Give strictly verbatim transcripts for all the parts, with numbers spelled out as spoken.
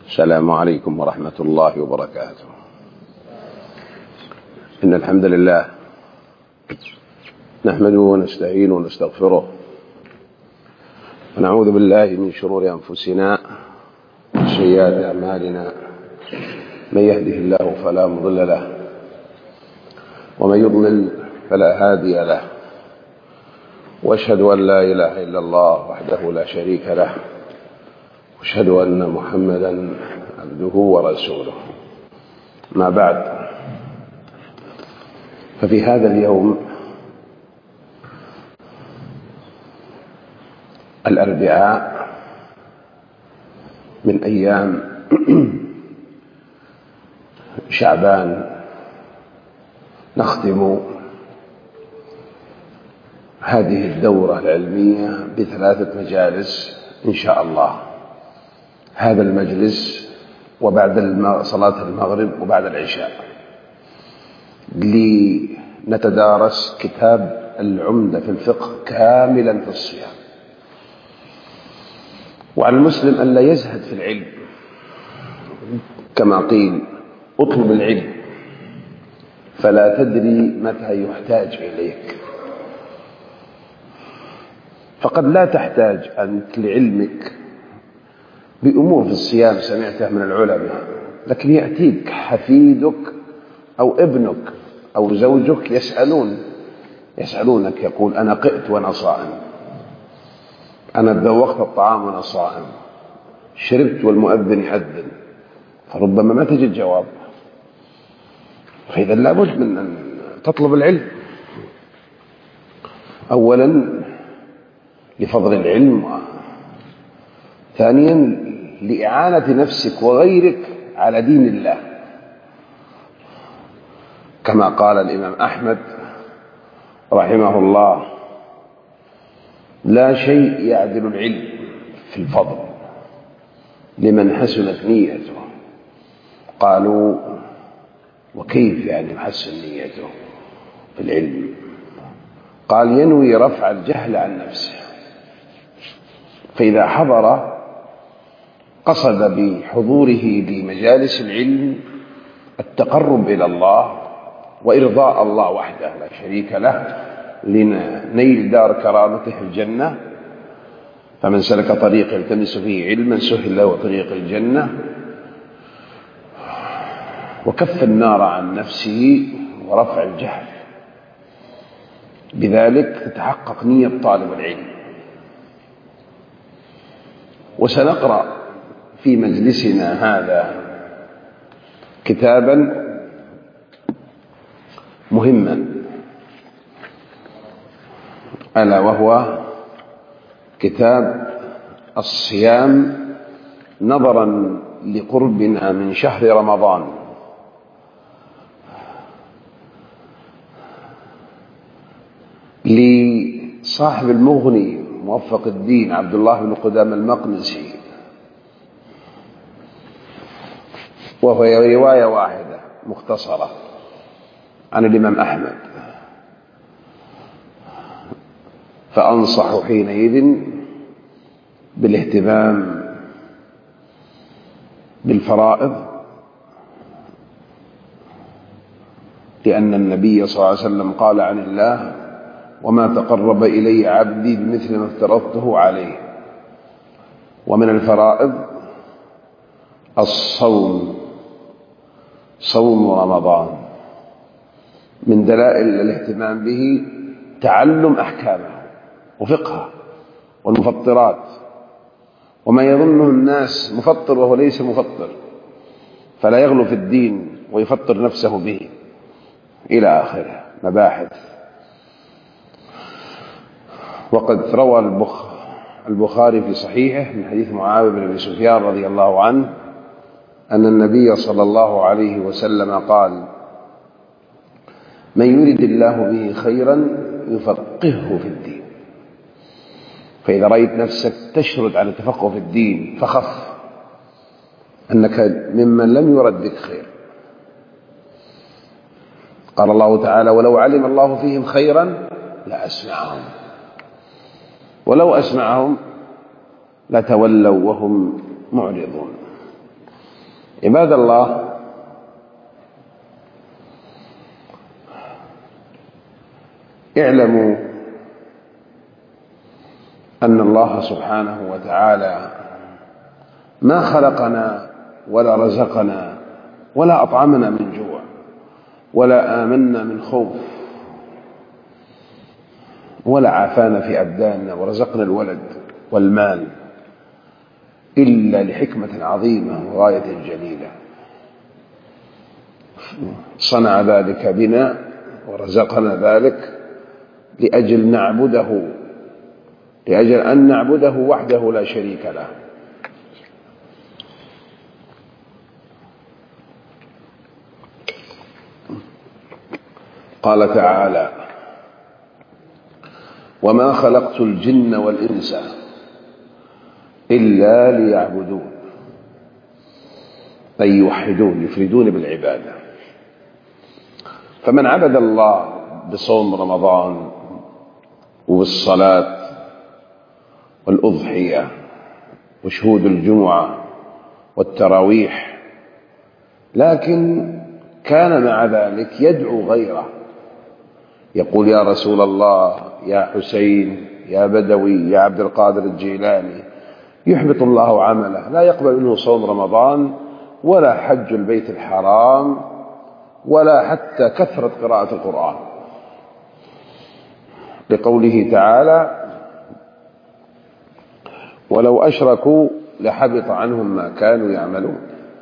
السلام عليكم ورحمة الله وبركاته. إن الحمد لله نحمده ونستعينه ونستغفره ونعوذ بالله من شرور أنفسنا وسيئات أعمالنا. من يهده الله فلا مضل له ومن يضلل فلا هادي له، وأشهد أن لا إله إلا الله وحده لا شريك له، وأشهد أن محمدا عبده ورسوله. ما بعد، ففي هذا اليوم الأربعاء من أيام شعبان نختم هذه الدورة العلمية بثلاثة مجالس إن شاء الله. هذا المجلس وبعد صلاة المغرب وبعد العشاء لنتدارس كتاب العمدة في الفقه كاملا في الصيام. وعلى المسلم أن لا يزهد في العلم، كما قيل: اطلب العلم فلا تدري متى يحتاج إليك. فقد لا تحتاج أنت لعلمك بأمور في الصيام سمعتها من العلماء، لكن يأتيك حفيدك أو ابنك أو زوجك يسألون يسألونك يقول: أنا قئت وأنا صائم، أنا ذوقت الطعام وأنا صائم، شربت والمؤذن يأذن، فربما ما تجد جواب. فإذا لابد من أن تطلب العلم، أولا لفضل العلم، ثانيا لإعانة نفسك وغيرك على دين الله، كما قال الإمام أحمد رحمه الله: لا شيء يعدل العلم في الفضل لمن حسنت نيته. قالوا: وكيف يعني حسن نيته في العلم؟ قال: ينوي رفع الجهل عن نفسه، فإذا حضر قصد بحضوره لمجالس العلم التقرب إلى الله وإرضاء الله وحده لا شريك له لنيل دار كرامته في الجنة. فمن سلك طريق يلتمس فيه علما سهل له طريق الجنة، وكف النار عن نفسه ورفع الجهل. بذلك تتحقق نية طالب العلم. وسنقرأ في مجلسنا هذا كتابا مهما، ألا وهو كتاب الصيام نظرا لقربنا من شهر رمضان، لصاحب المغني موفق الدين عبد الله بن قدامة المقدسي، وهو رواية واحدة مختصرة عن الإمام أحمد. فأنصح حينئذ بالاهتمام بالفرائض، لأن النبي صلى الله عليه وسلم قال عن الله: وما تقرب إلي عبدي بمثل ما افترضته عليه. ومن الفرائض الصوم، صوم رمضان. من دلائل الاهتمام به تعلم أحكامه وفقهه والمفطرات، وما يظنه الناس مفطر وهو ليس مفطر، فلا يغلو في الدين ويفطر نفسه به، إلى آخره مباحث. وقد روى البخاري في صحيحه من حديث معاوية بن أبي سفيان رضي الله عنه أن النبي صلى الله عليه وسلم قال: من يرد الله به خيرا يفقهه في الدين. فإذا رأيت نفسك تشرد على التفقه في الدين فخف أنك ممن لم يرد بك خير. قال الله تعالى: ولو علم الله فيهم خيرا لأسمعهم، ولو أسمعهم لتولوا وهم معرضون. عباد الله، اعلموا أن الله سبحانه وتعالى ما خلقنا ولا رزقنا ولا أطعمنا من جوع ولا آمنا من خوف ولا عافانا في أبداننا ورزقنا الولد والمال إلا لحكمة عظيمة وغاية جليلة. صنع ذلك بنا ورزقنا ذلك لأجل نعبده، لأجل أن نعبده وحده لا شريك له. قال تعالى: وما خلقت الجن والإنس إلا ليعبدون، أي يوحدون، يفردون بالعبادة. فمن عبد الله بصوم رمضان وبالصلاة والأضحية وشهود الجمعة والتراويح، لكن كان مع ذلك يدعو غيره، يقول: يا رسول الله، يا حسين، يا بدوي، يا عبد القادر الجيلاني، يحبط الله عمله، لا يقبل منه صوم رمضان ولا حج البيت الحرام ولا حتى كثرة قراءة القرآن، لقوله تعالى: ولو أشركوا لحبط عنهم ما كانوا يعملون.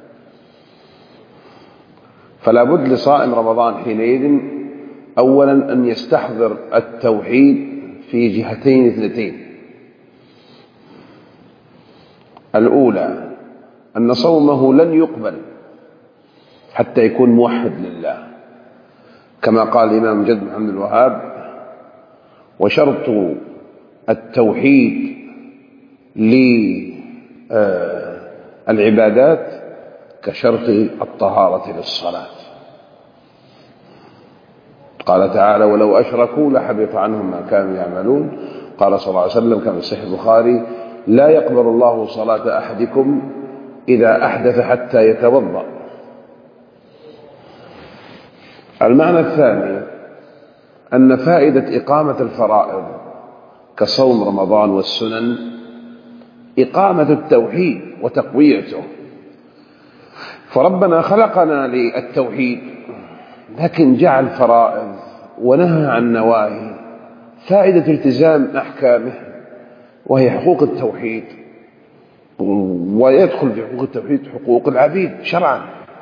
فلا بد لصائم رمضان حينئذ أولا أن يستحضر التوحيد في جهتين اثنتين: الأولى أن صومه لن يقبل حتى يكون موحد لله، كما قال الإمام جد محمد الوهاب: وشرط التوحيد للعبادات كشرط الطهارة للصلاة. قال تعالى: ولو أشركوا لحبط عنهم ما كانوا يعملون. قال صلى الله عليه وسلم كما في صحيح البخاري: لا يقبل الله صلاة أحدكم إذا أحدث حتى يتوضأ. المعنى الثاني أن فائدة إقامة الفرائض كصوم رمضان والسنن إقامة التوحيد وتقويته. فربنا خلقنا للتوحيد، لكن جعل فرائض ونهى عن نواهي، فائدة التزام أحكامه وهي حقوق التوحيد، ويدخل في حقوق التوحيد حقوق العبيد شرعا،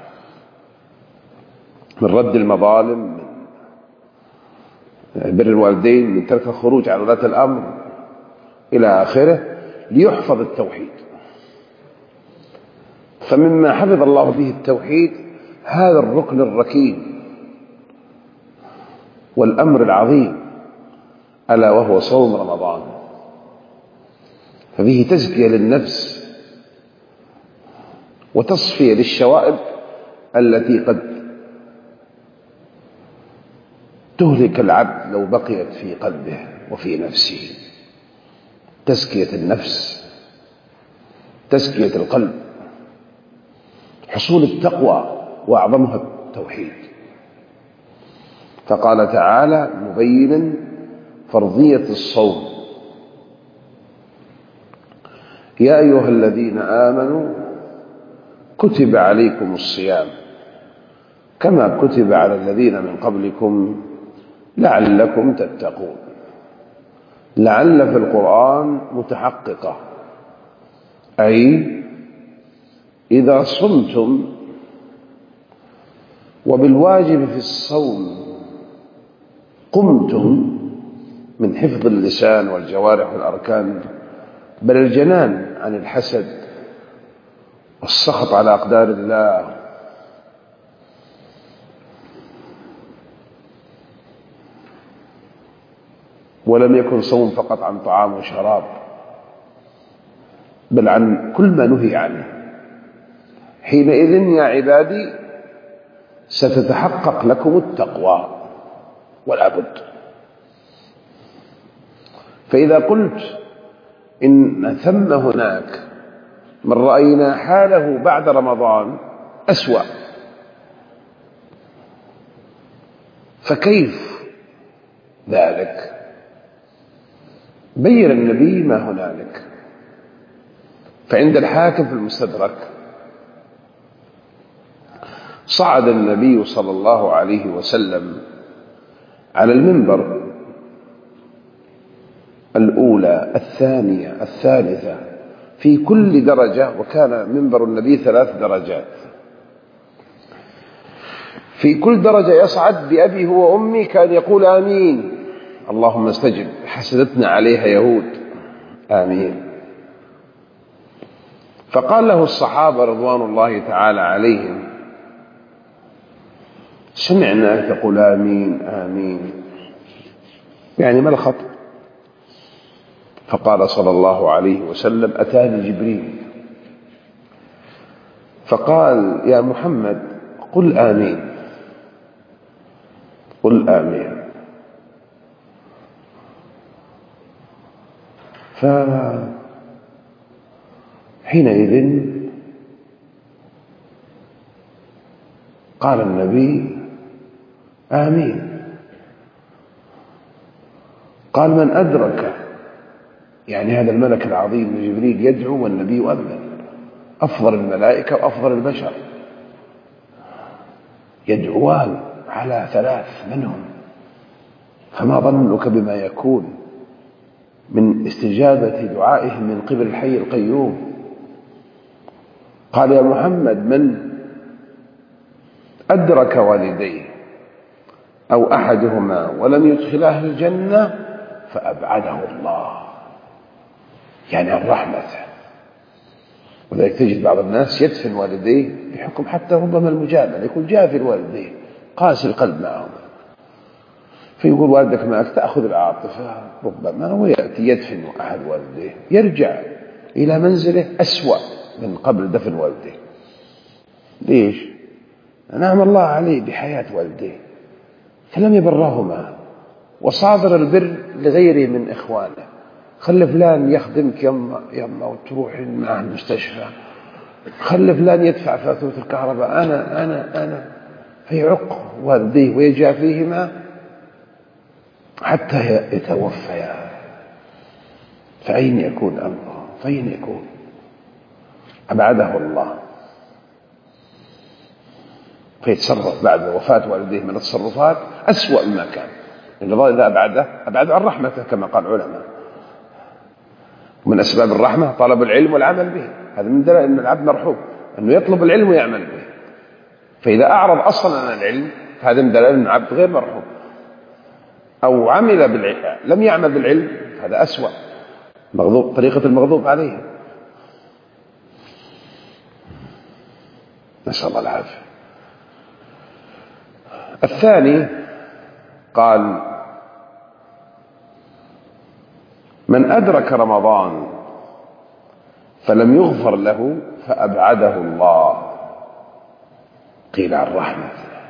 من رد المظالم، من بر الوالدين، من ترك الخروج على ولاة الأمر إلى آخره، ليحفظ التوحيد. فمما حفظ الله به التوحيد هذا الركن الركين والأمر العظيم، ألا وهو صوم رمضان. ففيه تزكية للنفس وتصفية للشوائب التي قد تهلك العبد لو بقيت في قلبه وفي نفسه. تزكية النفس، تزكية القلب، حصول التقوى وأعظمها التوحيد. فقال تعالى مبينا فرضية الصوم: يا أيها الذين آمنوا كتب عليكم الصيام كما كتب على الذين من قبلكم لعلكم تتقون. لعل في القرآن متحققة، أي إذا صمتم، وبالواجب في الصوم قمتم من حفظ اللسان والجوارح والأركان، بل الجنان عن الحسد والسخط على أقدار الله، ولم يكن صوم فقط عن طعام وشراب، بل عن كل ما نهي عنه. حينئذ يا عبادي ستتحقق لكم التقوى ولا بد. فإذا قلت إن ثم هناك من رأينا حاله بعد رمضان أسوأ. فكيف ذلك؟ بين النبي ما هنالك. فعند الحاكم في المستدرك صعد النبي صلى الله عليه وسلم على المنبر الأولى الثانية الثالثة في كل درجة، وكان منبر النبي ثلاث درجات، في كل درجة يصعد بأبي هو وأمي كان يقول آمين اللهم استجب، حسدتنا عليها يهود، آمين. فقال له الصحابة رضوان الله تعالى عليهم سمعنا تقول آمين آمين، يعني ما الخطأ؟ فقال صلى الله عليه وسلم أتاني جبريل فقال يا محمد قل آمين قل آمين. فحينئذ قال النبي آمين. قال من أدرك، يعني هذا الملك العظيم جبريل يدعو والنبي يؤمن، أفضل الملائكة وأفضل البشر، يدعوان على ثلاث منهم، فما ظنك بما يكون من استجابة دعائهم من قبل الحي القيوم. قال يا محمد من أدرك والديه أو أحدهما ولم يدخلاه الجنة فأبعده الله، يعني عن رحمته. وذلك تجد بعض الناس يدفن والديه بحكم حتى ربما المجامل، يكون جافي الوالدين قاسي القلب معهم، فيقول والدك معك تأخذ العاطفة ربما، ويأتي يدفن أحد والديه يرجع إلى منزله أسوأ من قبل دفن والديه. ليش؟ نعم الله عليه بحياة والديه فلم يبرهما، وصادر البر لغيره من إخوانه، خلي فلان يخدمك يما يما وتروح معه المستشفى، خلي فلان يدفع فاتورة الكهرباء، أنا أنا أنا فيعق والديه ويجافيهما حتى يتوفيا. فأين يكون أمره؟ فأين يكون؟ أبعده الله، فيتصرف بعد وفاة والديه من التصرفات أسوأ مما كان. الله إذا أبعده أبعده عن رحمته كما قال العلماء. من أسباب الرحمة طلب العلم والعمل به، هذا من دلائل أن العبد مرحوم أنه يطلب العلم ويعمل به. فإذا أعرض أصلا عن العلم هذا من دلائل أن العبد غير مرحوم، أو عمل بالعلم لم يعمل بالعلم هذا أسوأ، مغضوب طريقة المغضوب عليه، نسأل الله العافية. الثاني قال من أدرك رمضان فلم يغفر له فأبعده الله، قيل عن رحمة.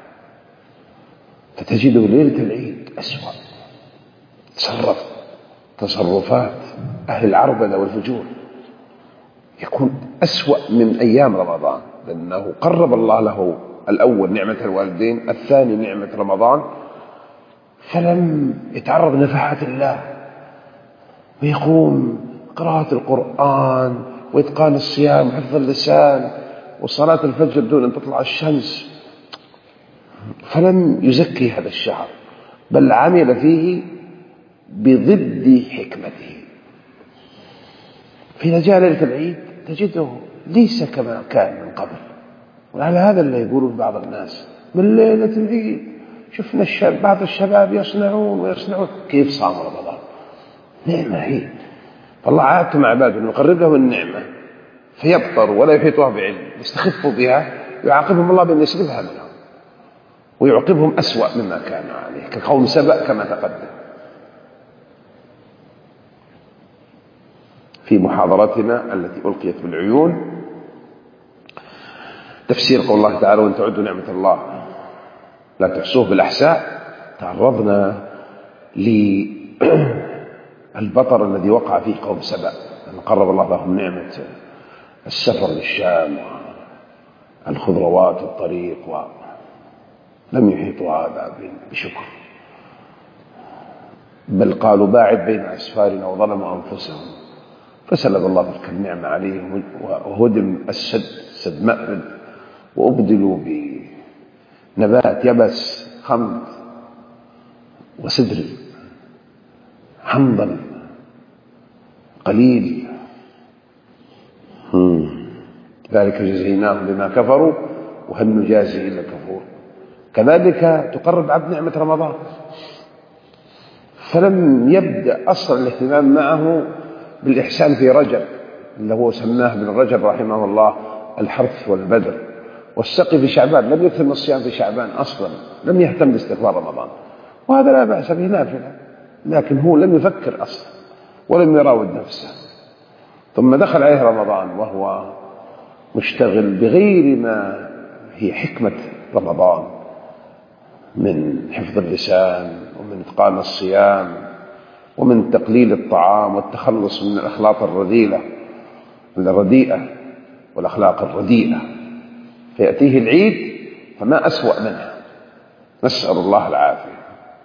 فتجده ليلة العيد أسوأ، تصرف تصرفات أهل العربدة والفجور يكون أسوأ من أيام رمضان، لأنه قرب الله له الأول نعمة الوالدين، الثاني نعمة رمضان، فلم يتعرض لنفحات الله ويقوم قراءة القرآن وإتقان الصيام وحفظ اللسان وصلاة الفجر بدون أن تطلع الشمس، فلم يزكي هذا الشهر بل عمل فيه بضد حكمته. فإذا جاء ليلة العيد تجده ليس كما كان من قبل. وعلى هذا اللي يقولون بعض الناس من ليلة العيد شفنا الشباب بعض الشباب يصنعون ويصنعون. كيف صام رمضان؟ نعمة هي، فالله عادته مع عباده أنه يقرب لهم النعمة فيبطر ولا يحيطوها بعلم، يستخفوا بها، يعاقبهم الله بأن يسلبها منهم ويعقبهم أسوأ مما كانوا عليه كقوم سبأ كما تقدم. في محاضرتنا التي ألقيت بالعيون تفسير قول الله تعالى وإن تعدوا نعمة الله لا تحصوه بالأحساء، تعرضنا للبطر الذي وقع فيه قوم سبأ، أن قرب الله لهم نعمة السفر للشام الخضروات الطريق، ولم يحيطوا هذا بشكر، بل قالوا باعد بين أسفارنا وظلموا أنفسهم فسلب الله تلك النعمة عليهم وهدم السد سد مأرب وأبدلوا بنبات يبس خمد وسدر حنظل قليل. ذلك جزيناهم بما كفروا وهل نجازي إلا كفور. كذلك تقرب عبد نعمة رمضان، فلم يبدأ أصلا الاهتمام معه بالإحسان في رجب اللي هو سماه ابن رجب رحمه الله الحرث والبذر، والسقي في شعبان، لم يكثر من الصيام في شعبان أصلا، لم يهتم باستقبال رمضان، وهذا لا بأس به نافلة، لكن هو لم يفكر أصلا ولم يراود نفسه. ثم دخل عليه رمضان وهو مشتغل بغير ما هي حكمة رمضان من حفظ اللسان ومن إتقان الصيام ومن تقليل الطعام والتخلص من الأخلاق الرذيلة الرديئة والأخلاق الرديئة، فيأتيه العيد فما أسوأ منها، نسأل الله العافية.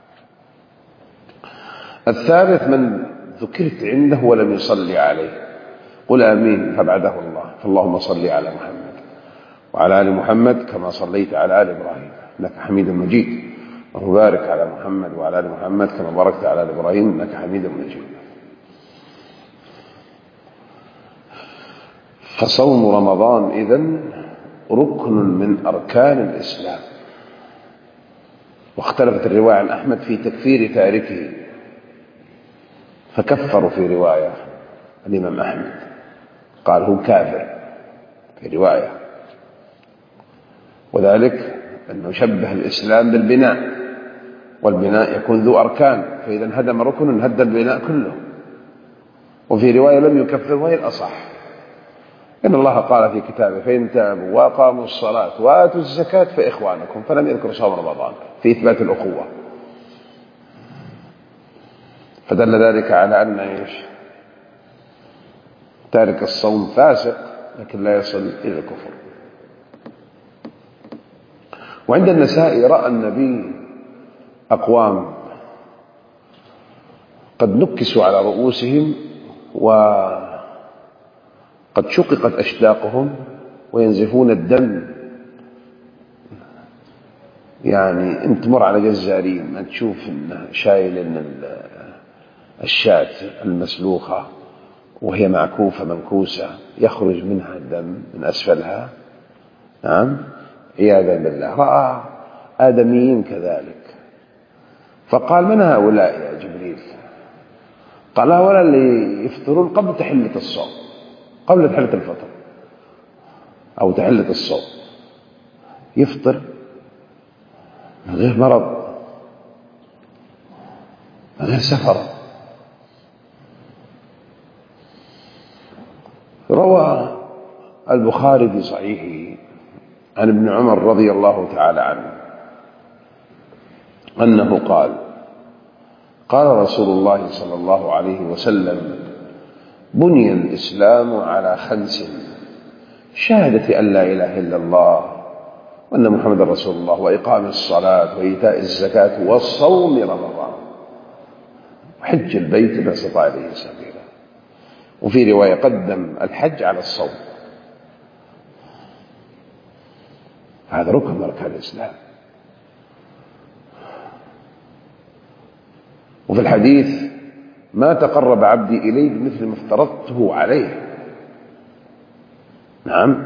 الثالث من ذكرت عنده ولم يصلي عليه، قل آمين فبعده الله، فاللهم صل على محمد وعلى آل محمد كما صليت على آل إبراهيم إنك حميد مجيد، وبارك على محمد وعلى آل محمد كما باركت على آل إبراهيم إنك حميد مجيد. فصوم رمضان إذن ركن من أركان الإسلام، واختلفت الرواية عن أحمد في تكفير تاركه، فكفروا في رواية الإمام أحمد قال هو كافر في رواية، وذلك أنه شبه الإسلام بالبناء، والبناء يكون ذو أركان، فإذا هدم ركن هد البناء كله. وفي رواية لم يكفر وهي الأصح، إن الله قال في كتابه فإن تابوا وأقاموا الصلاة وآتوا الزكاة فإخوانكم، فلم يذكر صوم رمضان في إثبات الأخوة، فدل ذلك على أن إيش تارك الصوم فاسق لكن لا يصل إلى الكفر. وعند النسائي رأى النبي أقوام قد نكسوا على رؤوسهم وقد شققت أشداقهم وينزفون الدم، يعني انت مر على جزارين ما تشوف انه شايل ان الشاة المسلوخة وهي معكوفة منكوسة يخرج منها الدم من أسفلها، نعم عياذا بالله. رأى آدميين كذلك، فقال من هؤلاء يا جبريل؟ قال هؤلاء اللي يفطرون قبل تحلة الصوم، قبل تحلة الفطر أو تحلة الصوم، يفطر من غير مرض من غير سفر. روى البخاري في صحيحه عن ابن عمر رضي الله تعالى عنه أنه قال قال رسول الله صلى الله عليه وسلم بني الإسلام على خمس: شهادة أن لا إله إلا الله وأن محمد رسول الله، وإقام الصلاة، وإيتاء الزكاة، والصوم رمضان، وحج البيت من استطاع إليه سبيلا. وفي رواية قدم الحج على الصوم. هذا ركن من أركان الإسلام. وفي الحديث ما تقرب عبدي إلي بمثل ما افترضته عليه. نعم.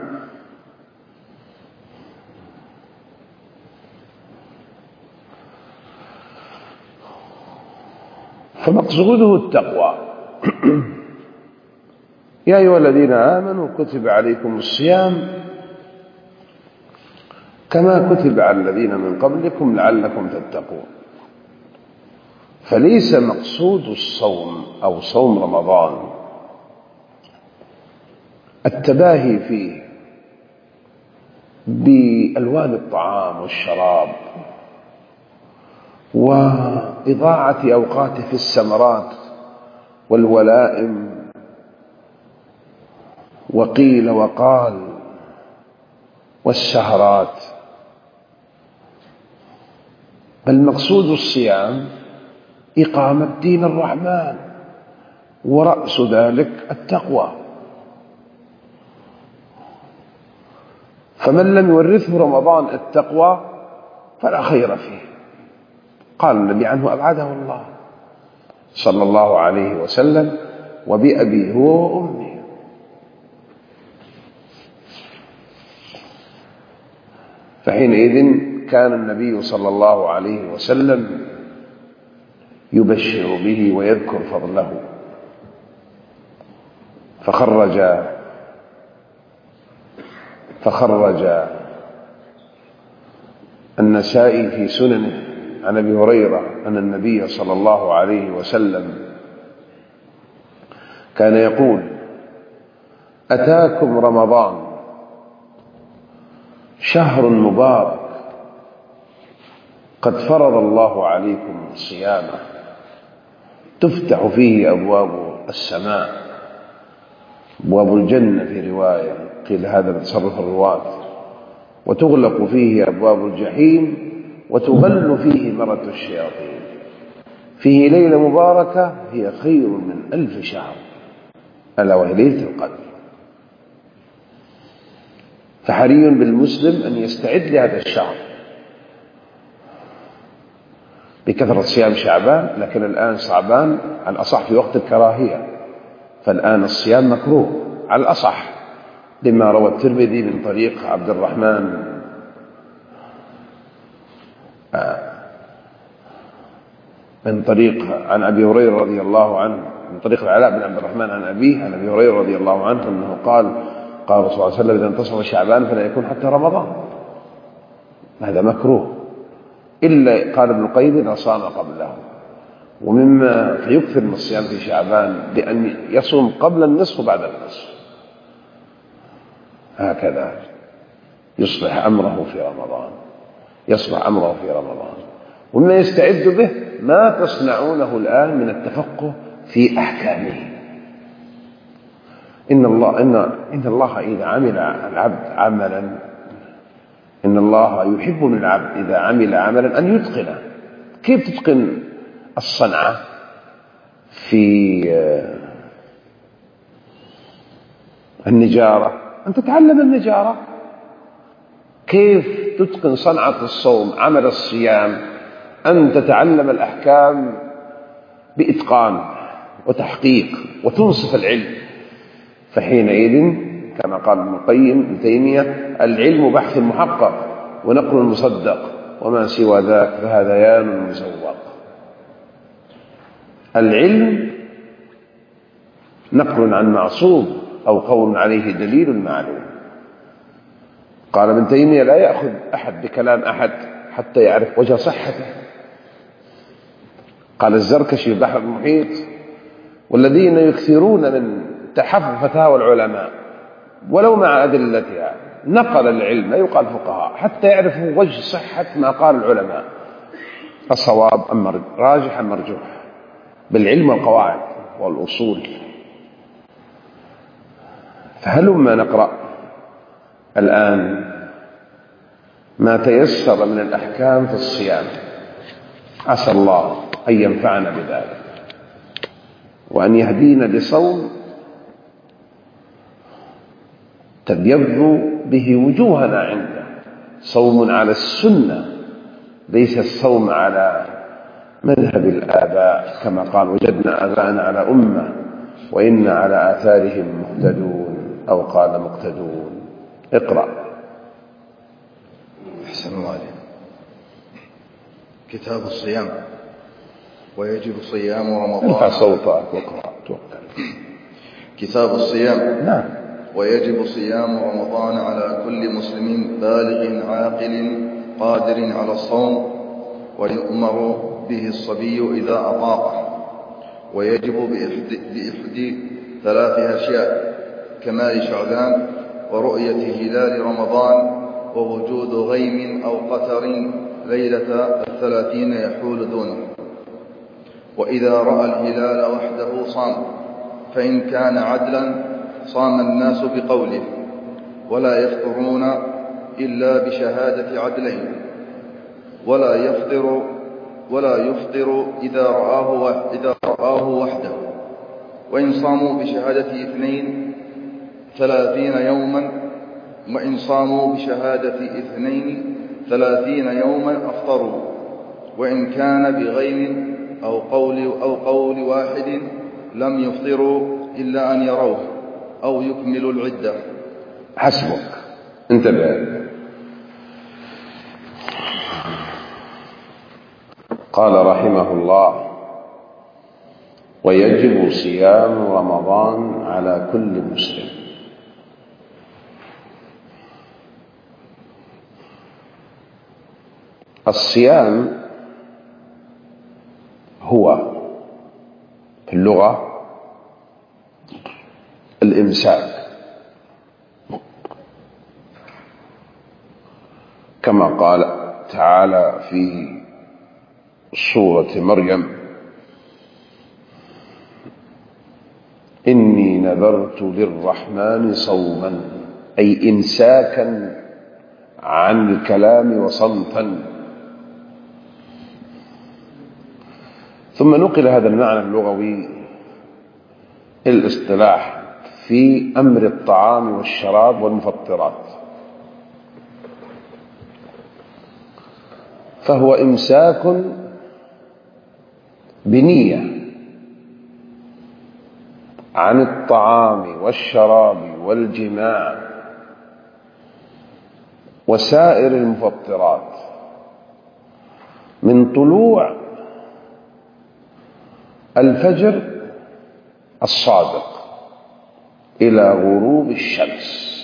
فمقصوده التقوى. يا أيها الذين آمنوا كتب عليكم الصيام كما كتب على الذين من قبلكم لعلكم تتقون. فليس مقصود الصوم أو صوم رمضان التباهي فيه بألوان الطعام والشراب وإضاعة أوقاته في السمرات والولائم وقيل وقال، والسهرات، بل مقصود الصيام إقامة دين الرحمن، ورأس ذلك التقوى. فمن لم يورثه رمضان التقوى فلا خير فيه. قال النبي عنه أبعده الله صلى الله عليه وسلم: وبأبي هو وأمي. فحينئذ كان النبي صلى الله عليه وسلم يبشر به ويذكر فضله. فخرج فخرج النسائي في سننه عن أبي هريرة أن النبي صلى الله عليه وسلم كان يقول: أتاكم رمضان شهر مبارك قد فرض الله عليكم صيامه، تفتح فيه أبواب السماء، أبواب الجنة في رواية، قيل هذا بتصرف الرواة، وتغلق فيه أبواب الجحيم، وتبل فيه مرة الشياطين، فيه ليلة مباركة هي خير من ألف شهر، ألا وهي ليلة القدر. فحري بالمسلم أن يستعد لهذا الشهر بكثرة صيام شعبان، لكن الآن شعبان على الأصح في وقت الكراهية، فالآن الصيام مكروه على الأصح، لما روى الترمذي من طريق عبد الرحمن من طريق عن أبي هريرة رضي الله عنه، من طريق العلاء بن عبد الرحمن عن أبيه عن أبي هريرة رضي الله عنه أنه قال: قال الرسول صلى الله عليه وسلم: إذا انتصف شعبان فلا يكون حتى رمضان. هذا مكروه، إلا قال ابن القيم إذا صام قبله. ومما فيكثر من الصيام في شعبان بأن يصوم قبل النصف وبعد النصف، هكذا يصلح أمره في رمضان، يصلح أمره في رمضان. ومما يستعد به ما تصنعونه الآن من التفقه في أحكامه. إن الله, إن, إن الله إذا عمل العبد عملا إن الله يحب من العبد إذا عمل عملا أن يتقنه. كيف تتقن الصنعة في النجارة؟ أن تتعلم النجارة. كيف تتقن صنعة الصوم، عمل الصيام؟ أن تتعلم الأحكام بإتقان وتحقيق وتنصف العلم. فحينئذ كما قال ابن القيم ابن تيمية: العلم بحث محقق ونقل مصدق، وما سوى ذاك فهذيان مزوق. العلم نقل عن معصوم أو قول عليه دليل معلوم. قال ابن تيمية: لا يأخذ أحد بكلام أحد حتى يعرف وجه صحته. قال الزركشي في بحر المحيط: والذين يكثرون من تحفظ فتاوى العلماء ولو مع أدلتها نقل العلم، لا يقال فقهاء، حتى يعرفوا وجه صحة ما قال العلماء، الصواب أم راجح أم مرجوح، بالعلم والقواعد والأصول. فهلما نقرأ الآن ما تيسر من الأحكام في الصيام، عسى الله أن ينفعنا بذلك وأن يهدينا لصوم تبيض به وجوهنا عنده، صوم على السنة ليس الصوم على مذهب الآباء، كما قال: وجدنا آباءنا على أمة وإنا على آثارهم مقتدون، أو قال مقتدون. اقرأ. أحسن الله عليك. كتاب الصيام. ويجب صيام رمضان. ارفع صوتك واقرأ. كتاب الصيام. نعم. ويجب صيام رمضان على كل مسلم بالغ عاقل قادر على الصوم، ويؤمر به الصبي إذا أطاقه. ويجب بإحدى, بإحدى ثلاث أشياء: كمال شعبان، ورؤية هلال رمضان، ووجود غيم أو قتر ليلة الثلاثين يحول دونه. وإذا رأى الهلال وحده صام، فإن كان عدلا صام الناس بقوله، ولا يفطرون إلا بشهادة عدلين، ولا يفطر ولا يفطر إذا رآه إذا رآه وحده، وإن صاموا بشهادة اثنين ثلاثين يوما وإن صاموا بشهادة اثنين ثلاثين يوما أفطروا، وإن كان بغيم أو قول أو قول واحد لم يفطروا إلا أن يروه أو يكملوا العدة. حسبك، انتبه. قال رحمه الله: ويجب صيام رمضان على كل مسلم. الصيام هو في اللغة الإمساك، كما قال تعالى في سورة مريم: إني نذرت للرحمن صوما، أي إمساكا عن الكلام وصمتا. ثم نقل هذا المعنى اللغوي الاصطلاح في أمر الطعام والشراب والمفطرات، فهو إمساك بنية عن الطعام والشراب والجماع وسائر المفطرات من طلوع الفجر الصادق إلى غروب الشمس.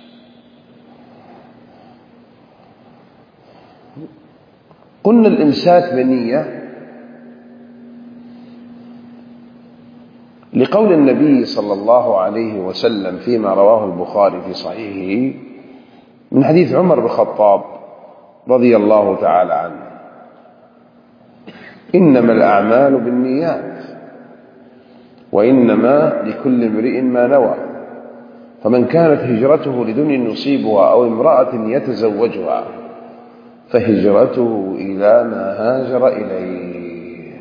قلنا الإمساك بنية لقول النبي صلى الله عليه وسلم فيما رواه البخاري في صحيحه من حديث عمر بن الخطاب رضي الله تعالى عنه: إنما الأعمال بالنيات وإنما لكل امرئ ما نوى، فمن كانت هجرته لدنيا يصيبها أو امرأة يتزوجها فهجرته إلى ما هاجر إليه.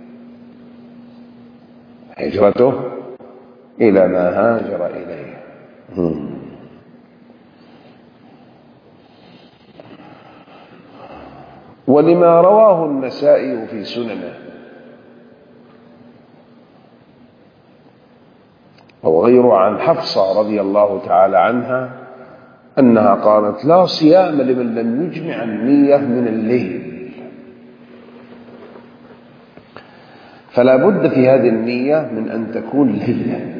هجرته إلى ما هاجر إليه. ولما رواه النسائي في سننه وغيره عن حفصة رضي الله تعالى عنها أنها قالت: لا صيام لمن لم يجمع النية من الليل. فلا بد في هذه النية من أن تكون ليلا.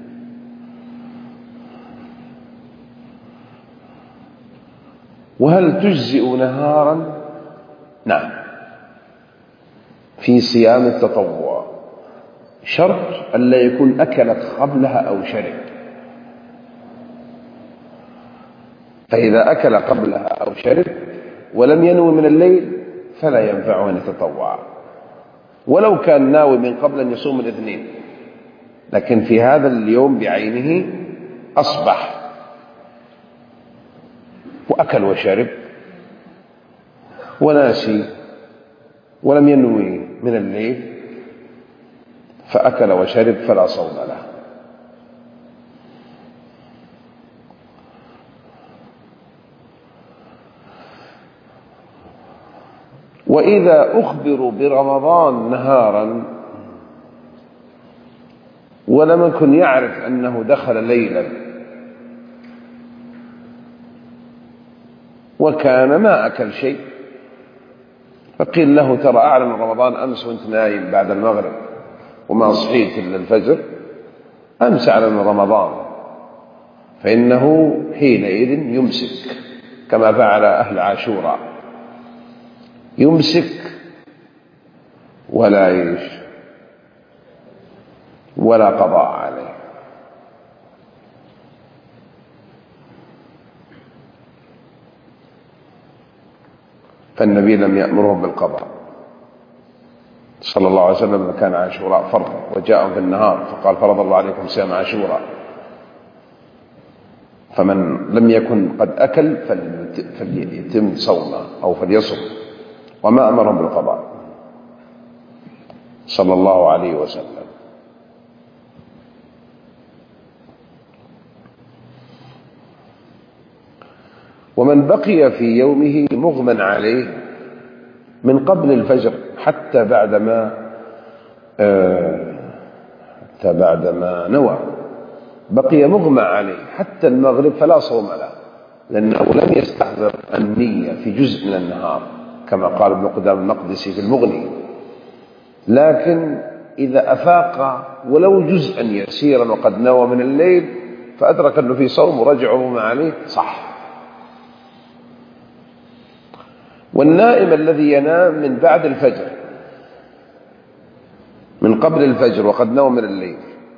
وهل تجزئ نهارا؟ نعم، في صيام التطوع شرط ألا يكون أكلت قبلها أو شرب، فإذا أكل قبلها أو شرب ولم ينوي من الليل فلا ينفعه أن يتطوع، ولو كان ناوي من قبل أن يصوم الاثنين، لكن في هذا اليوم بعينه أصبح وأكل وشرب وناسي ولم ينوي من الليل فأكل وشرب فلا صوم له. وإذا أخبروا برمضان نهارا ولم يكن يعرف أنه دخل ليلا وكان ما أكل شيء، فقيل له: ترى أعلن رمضان أمس وانت نايم بعد المغرب وما صحيت إلا الفجر، أمس أعلن رمضان، فإنه حينئذ يمسك كما فعل أهل عاشوراء، يمسك ولا يش ولا قضاء عليه. فالنبي لم يأمرهم بالقضاء صلى الله عليه وسلم، كان عاشوراء فرض وجاءهم في النهار فقال: فرض الله عليكم صيام عاشوراء، فمن لم يكن قد أكل فليتم صومه أو فليصم، وما أمرهم بالقضاء صلى الله عليه وسلم. ومن بقي في يومه مغمى عليه من قبل الفجر حتى بعدما حتى بعدما نوى، بقي مغمى عليه حتى المغرب فلا صوم له، لأنه لم يستحضر النية في جزء من النهار كما قال ابن قدامة المقدسي في المغني. لكن إذا أفاق ولو جزءا يسيرا وقد نوى من الليل فأدرك أنه في صوم ورجع مغمى عليه صح. والنائم الذي ينام من بعد الفجر من قبل الفجر وقد نوى من الليل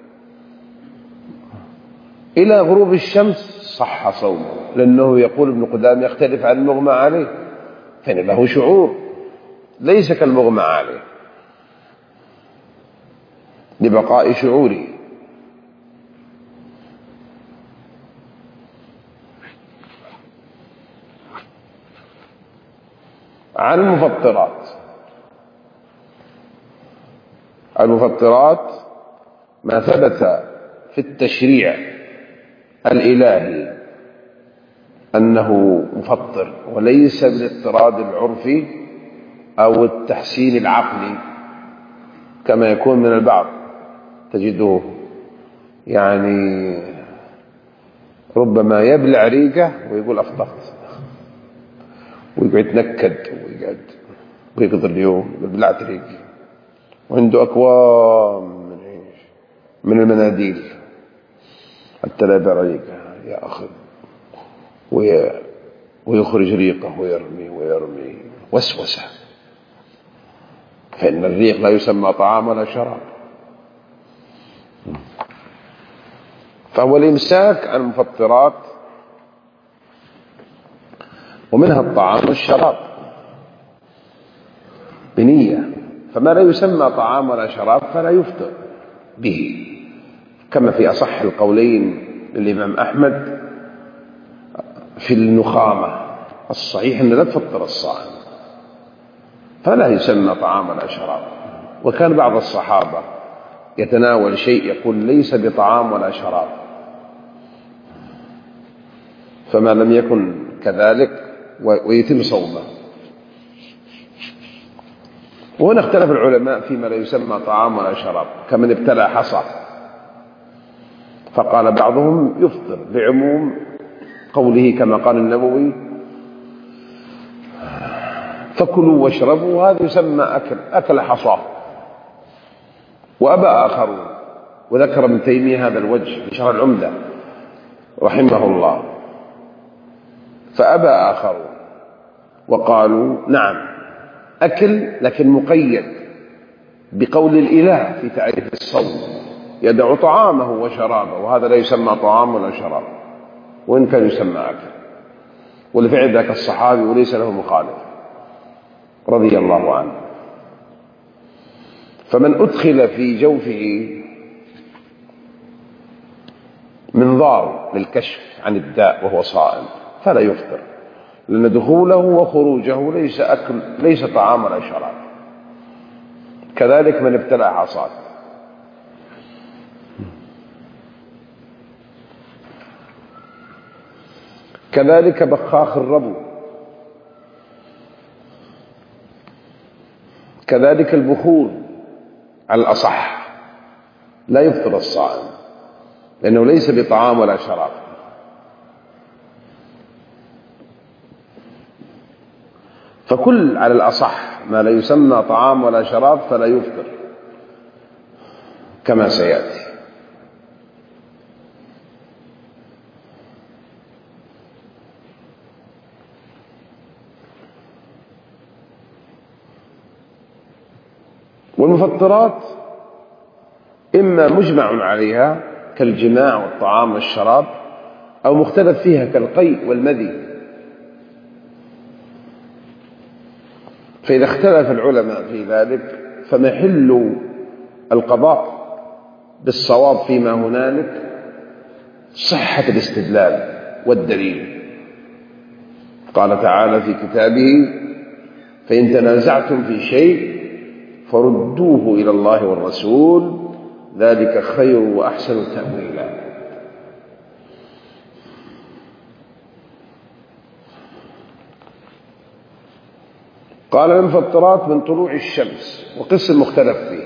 إلى غروب الشمس صح صومه، لأنه يقول ابن قدامة يختلف عن المغمى عليه، فإن له شعور ليس كالمغمى عليه لبقاء شعوره. عن المفطرات، المفطرات ما ثبت في التشريع الإلهي أنه مفطر، وليس بالاضطراد العرفي أو التحسين العقلي كما يكون من البعض. تجده يعني ربما يبلع ريقه ويقول أفطرت، ويقعد يتنكد ويقعد ويقضي اليوم بلعت ريقي، وعنده أكوام من إيش من المناديل حتى لا يبلع ريقه يأخذ ويخرج ريقه ويرمي ويرمي وسوسة، فإن الريق لا يسمى طعام ولا شراب. فهو الإمساك عن المفطرات، ومنها الطعام والشراب بنية، فما لا يسمى طعام ولا شراب فلا يفطر به، كما في أصح القولين للإمام أحمد في النخامة الصحيح أن لا تفطر الصائم، فلا يسمى طعام ولا شراب. وكان بعض الصحابة يتناول شيء يقول ليس بطعام ولا شراب، فما لم يكن كذلك ويتم صومه. وهنا اختلف العلماء فيما لا يسمى طعام ولا شراب، كمن ابتلع حصى، فقال بعضهم يفطر بعموم قوله كما قال النووي فكلوا واشربوا، هذا يسمى أكل أكل حصاه. وأبى آخرون، وذكر ابن تيمية هذا الوجه في شرح العمدة رحمه الله، فأبى آخرون وقالوا نعم أكل لكن مقيد بقول الإله في تعريف الصوم، يدع طعامه وشرابه، وهذا لا يسمى طعام ولا شراب وإن كان يسمى أكل، ولفعل ذاك الصحابي وليس له مخالف رضي الله عنه. فمن أدخل في جوفه منظار للكشف عن الداء وهو صائم فلا يفطر، لأن دخوله وخروجه ليس أكل ليس طعام ولا شراب. كذلك من ابتلع حصاد. كذلك بخاخ الربو، كذلك البخور على الأصح لا يفطر الصائم لأنه ليس بطعام ولا شراب. فكل على الأصح ما لا يسمى طعام ولا شراب فلا يفطر كما سيأتي. والمفطرات إما مجمع عليها كالجماع والطعام والشراب، أو مختلف فيها كالقيء والمذي. فإذا اختلف العلماء في ذلك فمحل القضاء بالصواب فيما هنالك صحة الاستدلال والدليل. قال تعالى في كتابه: فإن تنازعتم في شيء فردوه إلى الله والرسول ذلك خير وأحسن تأويلا. قال: المفطرات من طلوع الشمس، وقسم مختلف فيه.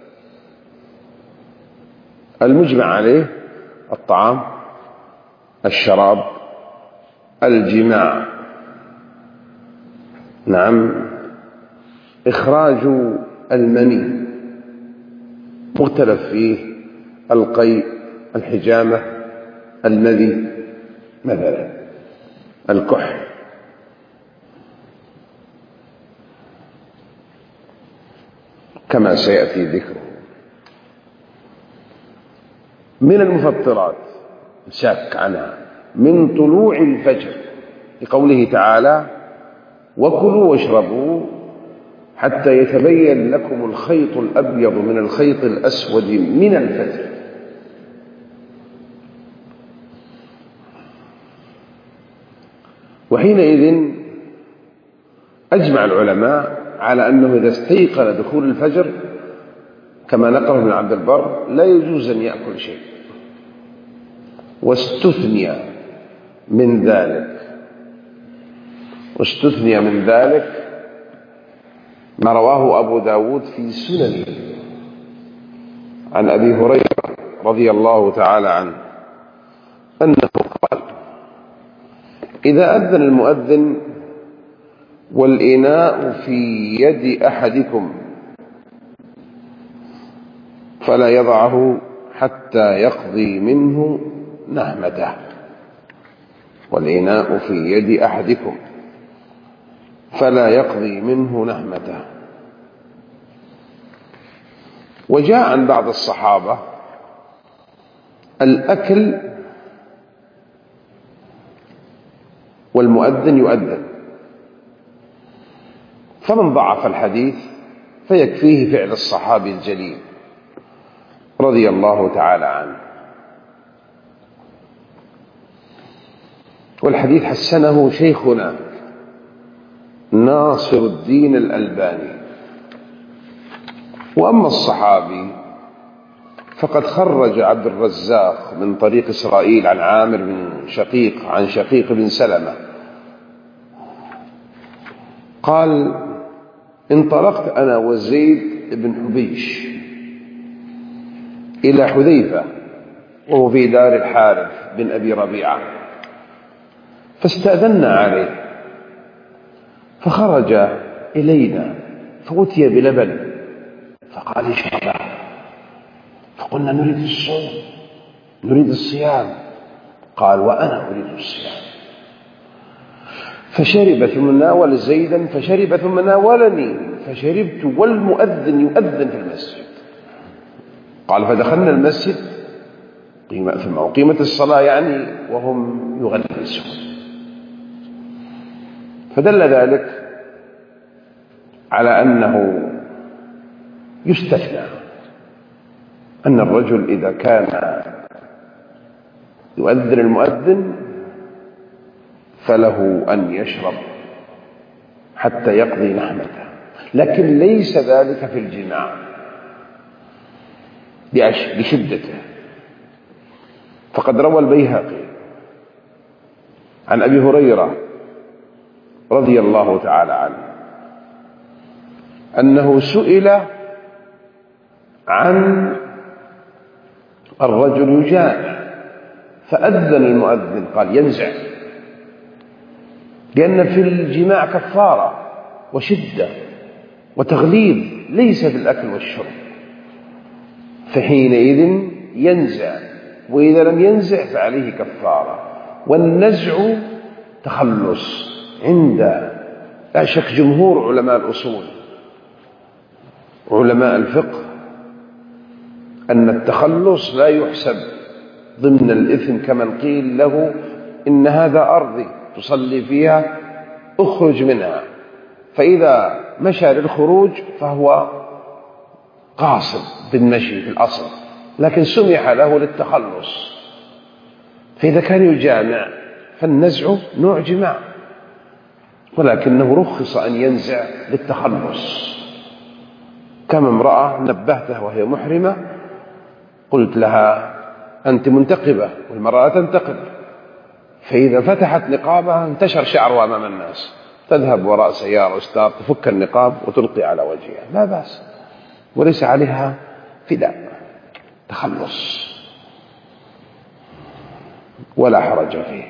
المجمع عليه الطعام، الشراب، الجماع، نعم، إخراج المني، مختلف فيه القيء، الحجامة، المذي مثلا، الكحل. كما سيأتي ذكره. من المفطرات شك عنها من طلوع الفجر، لقوله تعالى: وكلوا واشربوا حتى يتبين لكم الخيط الأبيض من الخيط الأسود من الفجر. وحينئذ أجمع العلماء على أنه إذا استيقن دخول الفجر كما نقل ابن عبد البر لا يجوز أن يأكل شيء. واستثني من ذلك واستثني من ذلك ما رواه أبو داود في سننه عن أبي هريرة رضي الله تعالى عنه أنه قال: إذا أذن المؤذن والإناء في يد أحدكم فلا يضعه حتى يقضي منه نهمته. والإناء في يد أحدكم فلا يقضي منه نهمته. وجاء عن بعض الصحابة الأكل والمؤذن يؤذن، فمن ضعف الحديث فيكفيه فعل الصحابي الجليل رضي الله تعالى عنه. والحديث حسنه شيخنا ناصر الدين الألباني. وأما الصحابي فقد خرج عبد الرزاق من طريق إسرائيل عن عامر بن شقيق عن شقيق بن سلمة قال: انطلقت أنا وزيد بن حبيش إلى حذيفة وهو في دار الحارث بن أبي ربيعة، فاستأذنا عليه فخرج إلينا فأتي بلبن فقال: اشربه. فقلنا: نريد الصوم، نريد الصيام. قال: وأنا أريد الصيام. فشرب ثم ناول زيدا فشرب ثم ناولني فشربت والمؤذن يؤذن في المسجد. قال: فدخلنا المسجد في موقيمة الصلاة يعني وهم يغلسون. فدل ذلك على أنه يستثنى أن الرجل إذا كان يؤذن المؤذن فله أن يشرب حتى يقضي نحمته، لكن ليس ذلك في الجماع لشدته. فقد روى البيهقي عن أبي هريرة رضي الله تعالى عنه أنه سئل عن الرجل يجامع فأذن المؤذن قال: ينزع، لأن في الجماع كفارة وشدة وتغليظ ليس في الأكل والشرب، فحينئذ ينزع، وإذا لم ينزع فعليه كفارة. والنزع تخلص عند لا شك جمهور علماء الأصول علماء الفقه أن التخلص لا يحسب ضمن الإثم، كمن قيل له: إن هذا أرضي تصلي فيها اخرج منها، فإذا مشى للخروج فهو قاصد بالمشي في الأصل، لكن سمح له للتخلص. فإذا كان يجامع فالنزع نوع جماع، ولكنه رخص أن ينزع للتخلص. كما امرأة نبهتها وهي محرمة قلت لها أنت منتقبة، والمرأة تنتقب، فإذا فتحت نقابها انتشر شعرها أمام الناس، تذهب وراء سيارة أستاذ تفك النقاب وتلقي على وجهها، لا بأس، وليس عليها فداء، تخلص ولا حرج فيه.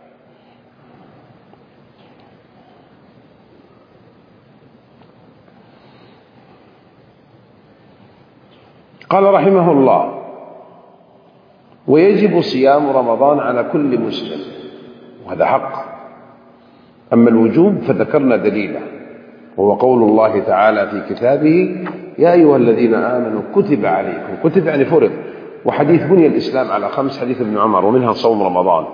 قال رحمه الله: ويجب صيام رمضان على كل مسلم، وهذا حق. أما الوجوب فذكرنا دليله، وهو قول الله تعالى في كتابه: يا أيها الذين آمنوا كتب عليكم، كتب يعني فرض، وحديث بني الإسلام على خمس، حديث ابن عمر، ومنها صوم رمضان.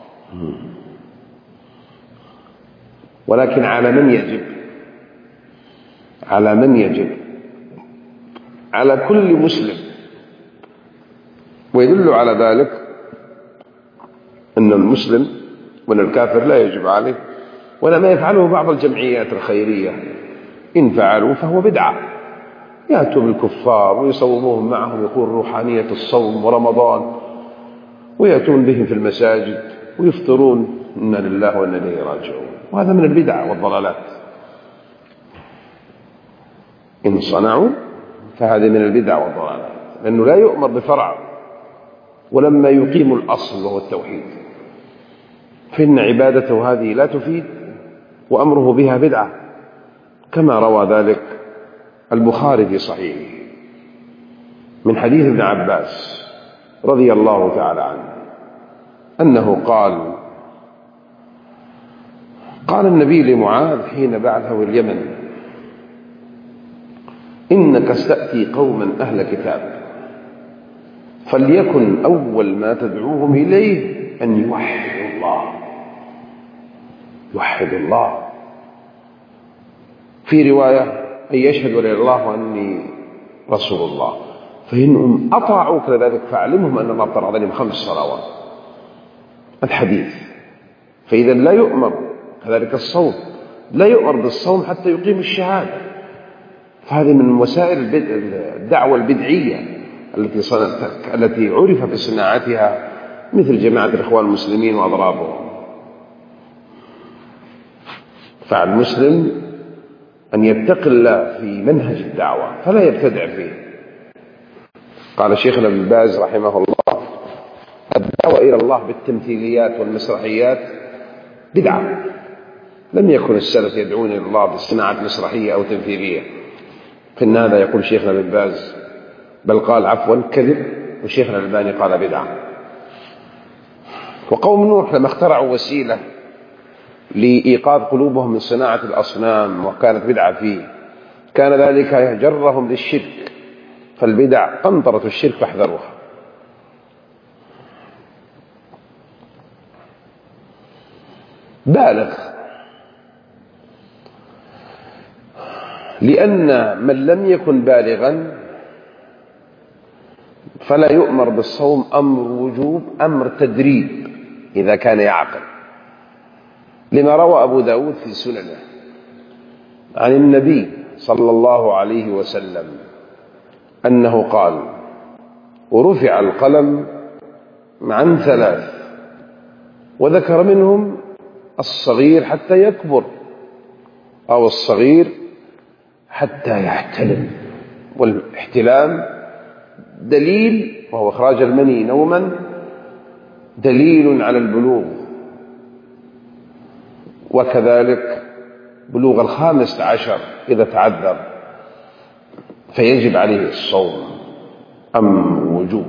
ولكن على من يجب؟ على من يجب؟ على كل مسلم. ويدل على ذلك أن المسلم وأن الكافر لا يجب عليه، ولا ما يفعله بعض الجمعيات الخيرية، إن فعلوا فهو بدعة، يأتوا بالكفار ويصوموهم معهم، يقول روحانية الصوم ورمضان، ويأتون بهم في المساجد ويفطرون، إنا لله وإنا إليه راجعون. وهذا من البدع والضلالات. إن صنعوا فهذا من البدع والضلالات، لأنه لا يؤمر بفرع، ولما يقيم الأصل وهو التوحيد، فإن عبادته هذه لا تفيد، وأمره بها بدعة، كما روى ذلك البخاري في صحيحه من حديث ابن عباس رضي الله تعالى عنه أنه قال: قال النبي لمعاذ حين بعثه اليمن: إنك ستأتي قوما أهل كتاب، فليكن أول ما تدعوهم إليه أن يوحدوا الله. يوحدوا الله، في رواية أن يشهدوا لا إله إلا الله وأني رسول الله، فإنهم أطاعوك لذلك فاعلمهم أن الله افترض عليهم خمس صلوات. الحديث. فإذا لا يؤمر، كذلك الصوم لا يؤمر بالصوم حتى يقيم الشهادة، فهذه من وسائل الدعوة البدعية التي صنعت التي عرف بصناعتها مثل جماعة الإخوان المسلمين وأضرابهم. فالمسلم أن يتقي الله في منهج الدعوة فلا يبتدع فيه. قال شيخنا ابن باز رحمه الله: الدعوة إلى الله بالتمثيليات والمسرحيات بدعة. لم يكن السلف يدعون إلى الله بصناعة مسرحية أو تمثيلية، فإن هذا يقول شيخنا ابن باز، بل قال عفوا كذب، وشيخنا الألباني قال بدعة. وقوم نوح لما اخترعوا وسيلة لإيقاظ قلوبهم من صناعة الأصنام وكانت بدعة فيه، كان ذلك يجرهم للشرك، فالبدع قنطرة الشرك فاحذروها. بالغ، لأن من لم يكن بالغا فلا يؤمر بالصوم أمر وجوب، أمر تدريب إذا كان يعقل، لما روى أبو داود في سننه عن النبي صلى الله عليه وسلم أنه قال: ورفع القلم عن ثلاث، وذكر منهم الصغير حتى يكبر، أو الصغير حتى يحتلم. والاحتلام دليل، وهو إخراج المني نوما، دليل على البلوغ، وكذلك بلوغ الخامس عشر إذا تعذر، فيجب عليه الصوم أمر وجوب.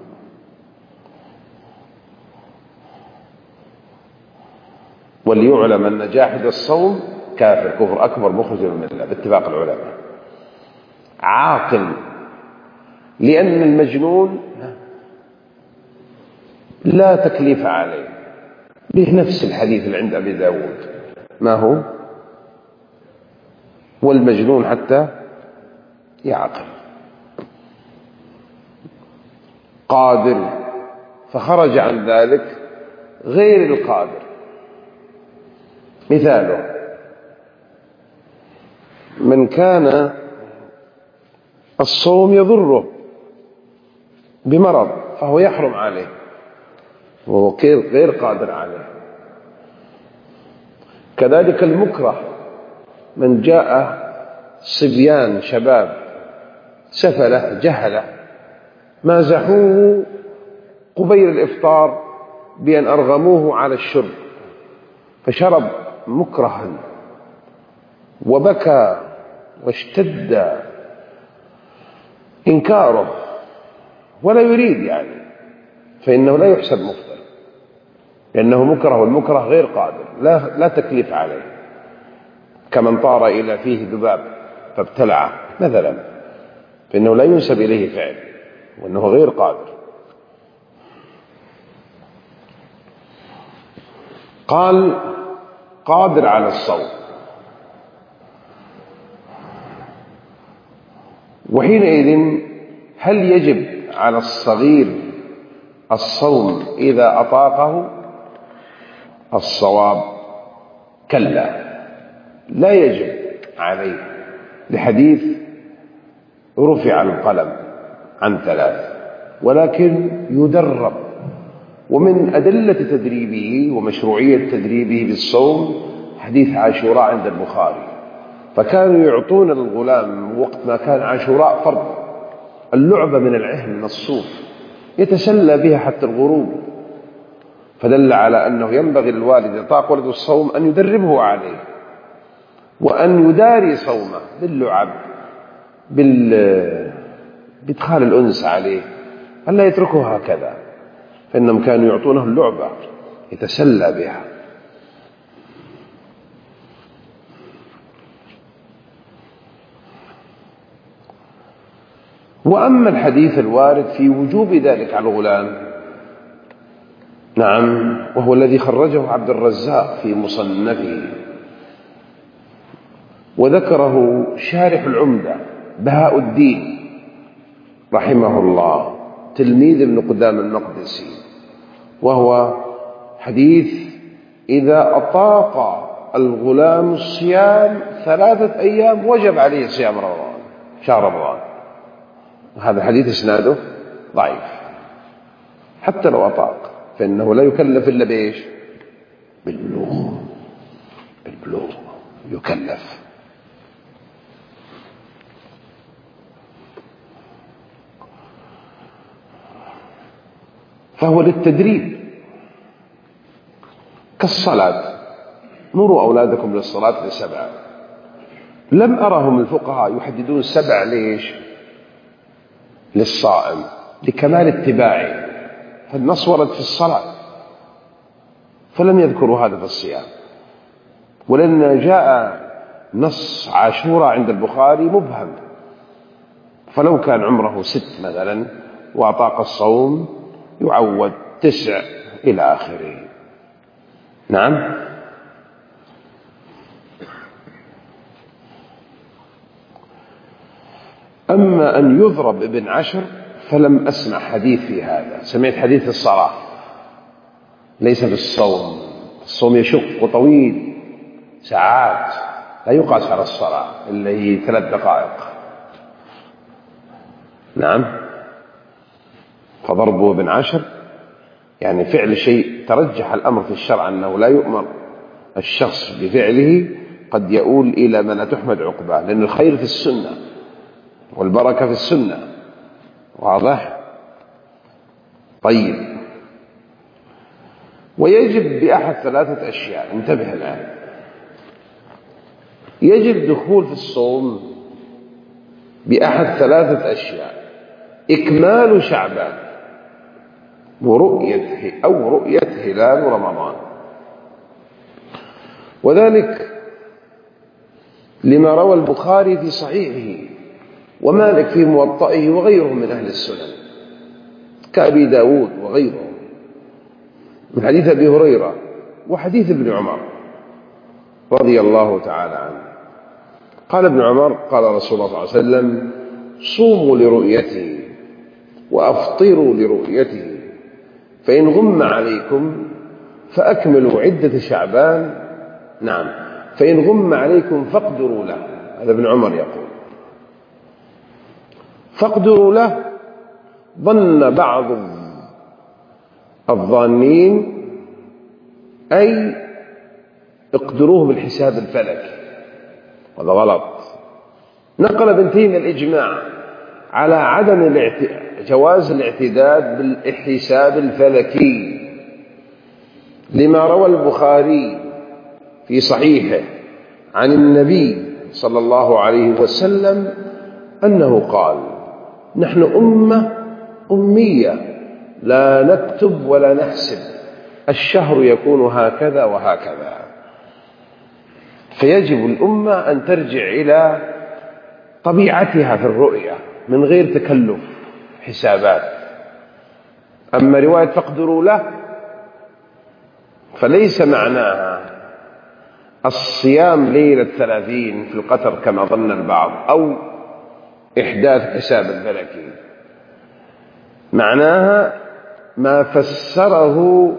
وليعلم أن جاحد الصوم كافر كفر أكبر مخرج من الملة باتفاق العلماء. عاقل، لأن المجنون لا تكليف عليه، بنفس الحديث اللي عند أبي داود، ما هو؟ والمجنون حتى يعقل. قادر، فخرج عن ذلك غير القادر، مثاله من كان الصوم يضره بمرض فهو يحرم عليه وهو غير قادر عليه. كذلك المكره، من جاء صبيان شباب سفلة جهلة مازحوه قبيل الإفطار بأن أرغموه على الشرب فشرب مكرها وبكى واشتد إنكاره ولا يريد يعني، فإنه لا يحسب مفطر لأنه مكره، والمكره غير قادر، لا, لا تكليف عليه، كمن طار إلى فيه ذباب فابتلعه مثلا، فإنه لا ينسب إليه فعل وأنه غير قادر. قال قادر على الصوم، وحينئذ هل يجب على الصغير الصوم إذا أطاقه؟ الصواب كلا، لا يجب عليه، لحديث رفع القلم عن ثلاث، ولكن يدرب. ومن أدلة تدريبه ومشروعية تدريبه بالصوم حديث عاشوراء عند البخاري، فكانوا يعطون الغلام وقت ما كان عاشوراء فرض اللعبة من العهن من الصوف يتسلى بها حتى الغروب، فدل على أنه ينبغي للوالد إذا طاق ولده الصوم أن يدربه عليه وأن يداري صومه باللعب بإدخال الأنس عليه، ألا يتركه هكذا، فإنهم كانوا يعطونه اللعبة يتسلى بها. وأما الحديث الوارد في وجوب ذلك على الغلام، نعم، وهو الذي خرجه عبد الرزاق في مصنفه وذكره شارح العمدة بهاء الدين رحمه الله تلميذ ابن قدام المقدسي، وهو حديث إذا أطاق الغلام الصيام ثلاثة أيام وجب عليه صيام رمضان، شهر رمضان. هذا الحديث إسناده ضعيف حتى لو أطاق، فإنه لا يكلف إلا بإيش؟ بالبلوغ، بالبلوغ يكلف. فهو للتدريب كالصلاة، مروا أولادكم للصلاة لسبع. لم أرهم الفقهاء يحددون سبع ليش؟ للصائم لكمال اتباعه، فالنص ورد في الصلاة فلم يذكروا هذا في الصيام، ولأن جاء نص عاشوراء عند البخاري مبهم، فلو كان عمره ست مثلا وأطاق الصوم يعود تسع إلى آخره. نعم. أما أن يضرب ابن عشر فلم أسمع حديث في هذا، سمعت حديث الصلاة ليس بالصوم، الصوم يشق وطويل ساعات لا يقاس على الصلاة إلا هي ثلاث دقائق. نعم. فضربه ابن عشر يعني فعل شيء ترجح الأمر في الشرع أنه لا يؤمر الشخص بفعله، قد يؤول إلى ما لا تحمد عقباه، لأن الخير في السنة والبركة في السنة. واضح؟ طيب. ويجب بأحد ثلاثة أشياء، انتبه الآن. يجب دخول في الصوم بأحد ثلاثة أشياء: إكمال شعبان، ورؤية أو رؤية هلال رمضان، وذلك لما روى البخاري في صحيحه ومالك في موطئه وغيره من أهل السنن كأبي داود وغيره من حديث أبي هريرة وحديث ابن عمر رضي الله تعالى عنه. قال ابن عمر قال رسول الله صلى الله عليه وسلم: صوموا لرؤيته وأفطروا لرؤيته، فإن غم عليكم فأكملوا عدة شعبان نعم. فإن غم عليكم فاقدروا له، هذا ابن عمر يقول. فاقدروا له ظن بعض الظانين أي اقدروه بالحساب الفلكي، هذا غلط. نقل ابن تيمية الإجماع على عدم جواز الاعتداد بالحساب الفلكي لما روى البخاري في صحيحه عن النبي صلى الله عليه وسلم أنه قال: نحن أمة أمية لا نكتب ولا نحسب، الشهر يكون هكذا وهكذا. فيجب الأمة أن ترجع إلى طبيعتها في الرؤية من غير تكلف حسابات. أما رواية فاقدروا له فليس معناها الصيام ليلة ثلاثين في القتر كما ظن البعض أو إحداث حساب الفلكي، معناها ما فسره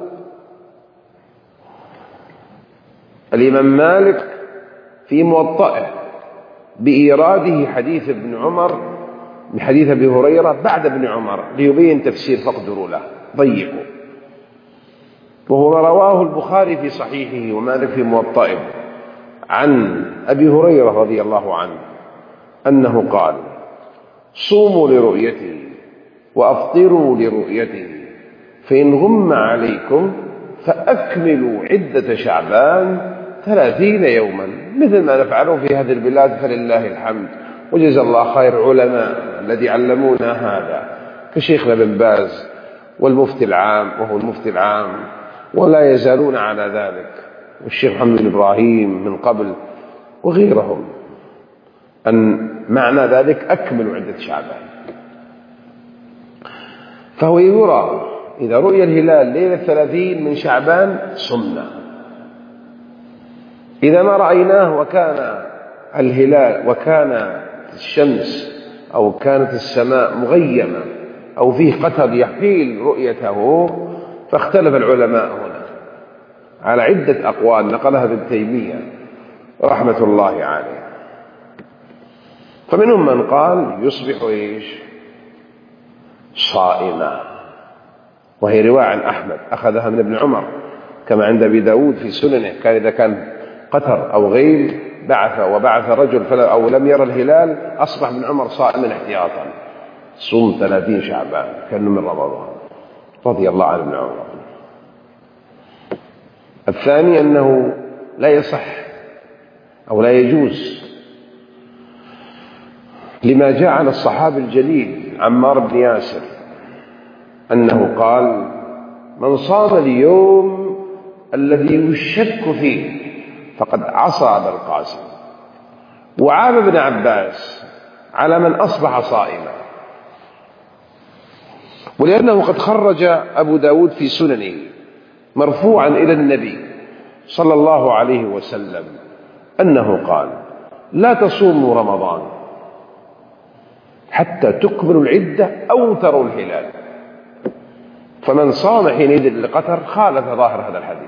الإمام مالك في موطئه بإيراده حديث ابن عمر بحديث أبي هريرة بعد ابن عمر ليبين تفسير فاقدروا له، ضيقوا. وهو رواه البخاري في صحيحه ومالك في موطئه عن أبي هريرة رضي الله عنه أنه قال: صوموا لرؤيته وأفطروا لرؤيته، فإن غم عليكم فأكملوا عدة شعبان ثلاثين يوما، مثل ما نفعله في هذه البلاد فلله الحمد، وجزا الله خير علماء الذي علمونا هذا كشيخنا بن باز والمفتي العام وهو المفتي العام، ولا يزالون على ذلك، والشيخ محمد بن إبراهيم من قبل وغيرهم، أن معنى ذلك أكملوا عدة شعبان. فهو يرى إذا رؤي الهلال ليلة ثلاثين من شعبان صمنا، إذا ما رأيناه وكان الهلال وكان الشمس أو كانت السماء مغيمة أو فيه قتر يحيل رؤيته، فاختلف العلماء هنا على عدة أقوال نقلها ابن تيمية رحمة الله عليه. فمنهم من قال يصبح إيش؟ صائما، وهي رواية عن أحمد أخذها من ابن عمر كما عند أبي داود في سننه، كان إذا كان قتر أو غيم بعث وبعث رجل فلا أو لم يرى الهلال أصبح ابن عمر صائما احتياطا، صوم ثلاثين شعبان كأنه من رمضان، رضي الله عن ابن عمر. الثاني أنه لا يصح أو لا يجوز لما جاء عن الصحابي الجليل عمار بن ياسر أنه قال: من صام اليوم الذي يشك فيه فقد عصى أبا القاسم. وعاب ابن عباس على من أصبح صائما، ولأنه قد خرج أبو داود في سننه مرفوعا إلى النبي صلى الله عليه وسلم أنه قال: لا تصوموا رمضان حتى تكملوا العدة أو تروا الهلال. فمن صام حينئذ لقتر خالف ظاهر هذا الحديث.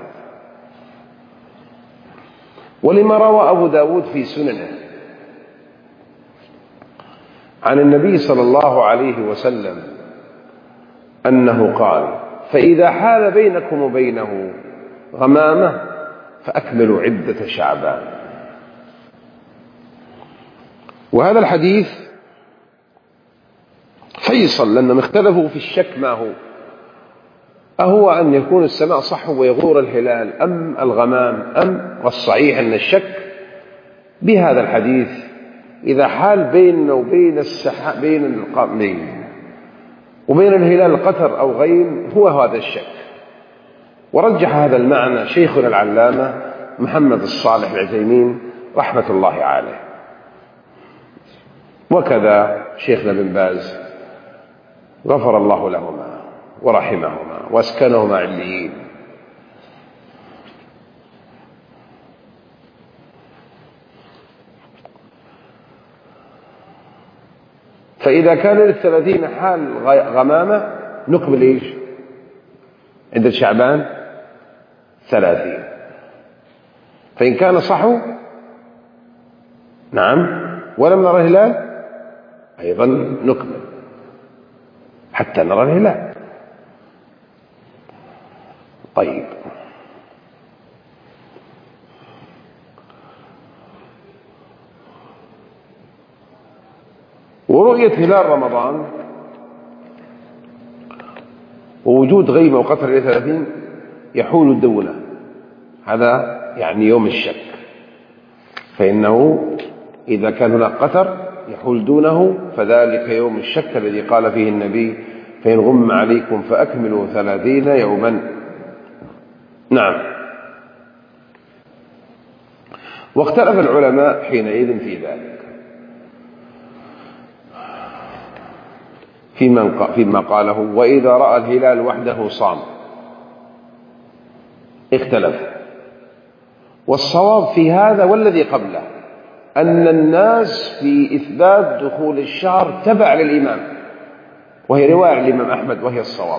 ولما روى أبو داود في سننه عن النبي صلى الله عليه وسلم أنه قال: فإذا حال بينكم وبينه غمامة فأكملوا عدة شعبان. وهذا الحديث فيصل لأنهم اختلفوا في الشك ما هو، أهو أن يكون السماء صحو ويغور الهلال أم الغمام أم؟ والصحيح أن الشك بهذا الحديث إذا حال بيننا وبين السحاب بين القمرين وبين الهلال قتر أو غيم هو هذا الشك. ورجح هذا المعنى شيخنا العلامة محمد الصالح العثيمين رحمة الله عليه، وكذا شيخنا بن باز غفر الله لهما ورحمهما واسكنهما عليين. فإذا كان للثلاثين حال غمامة نكمل إيش؟ عند شعبان ثلاثين. فإن كان صحوا نعم ولم نرى الهلال أيضا نكمل حتى نرى الهلال. طيب، ورؤية هلال رمضان ووجود غيبة وقطر إلى ثلاثين يحول الدولة، هذا يعني يوم الشك، فإنه إذا كان هناك قطر يحول دونه فذلك يوم الشك الذي قال فيه النبي فإن غم عليكم فأكملوا ثلاثين يوما. نعم. واختلف العلماء حينئذ في ذلك، فيما قاله وإذا رأى الهلال وحده صام، اختلف. والصواب في هذا والذي قبله أن الناس في إثبات دخول الشهر تبع للإمام، وهي رواية الإمام أحمد وهي الصواب،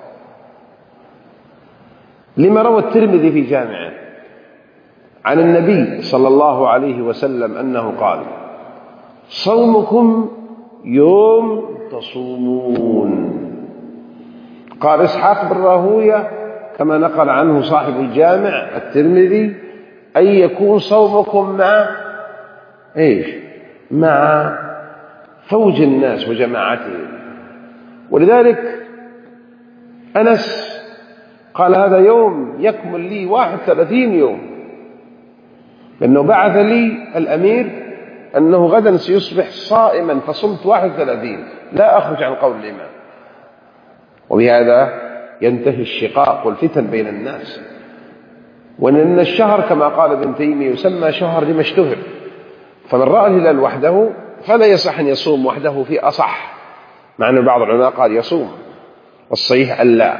لما روى الترمذي في جامعه عن النبي صلى الله عليه وسلم أنه قال صومكم يوم تصومون. قال إسحاق بن راهويه كما نقل عنه صاحب الجامع الترمذي أن يكون صومكم مع إيش؟ مع فوج الناس وجماعتهم. ولذلك أنس قال هذا يوم يكمل لي واحد ثلاثين يوم، لأنه بعث لي الأمير أنه غدا سيصبح صائما فصمت واحد ثلاثين، لا أخرج عن قول الإمام. وبهذا ينتهي الشقاق والفتن بين الناس. وأن الشهر كما قال ابن تيمية يسمى شهر لما اشتهر، فمن رأى الهلال وحده فلا يصح أن يصوم وحده في أصح، مع أن بعض العلماء قال يصوم، والصحيح ألا.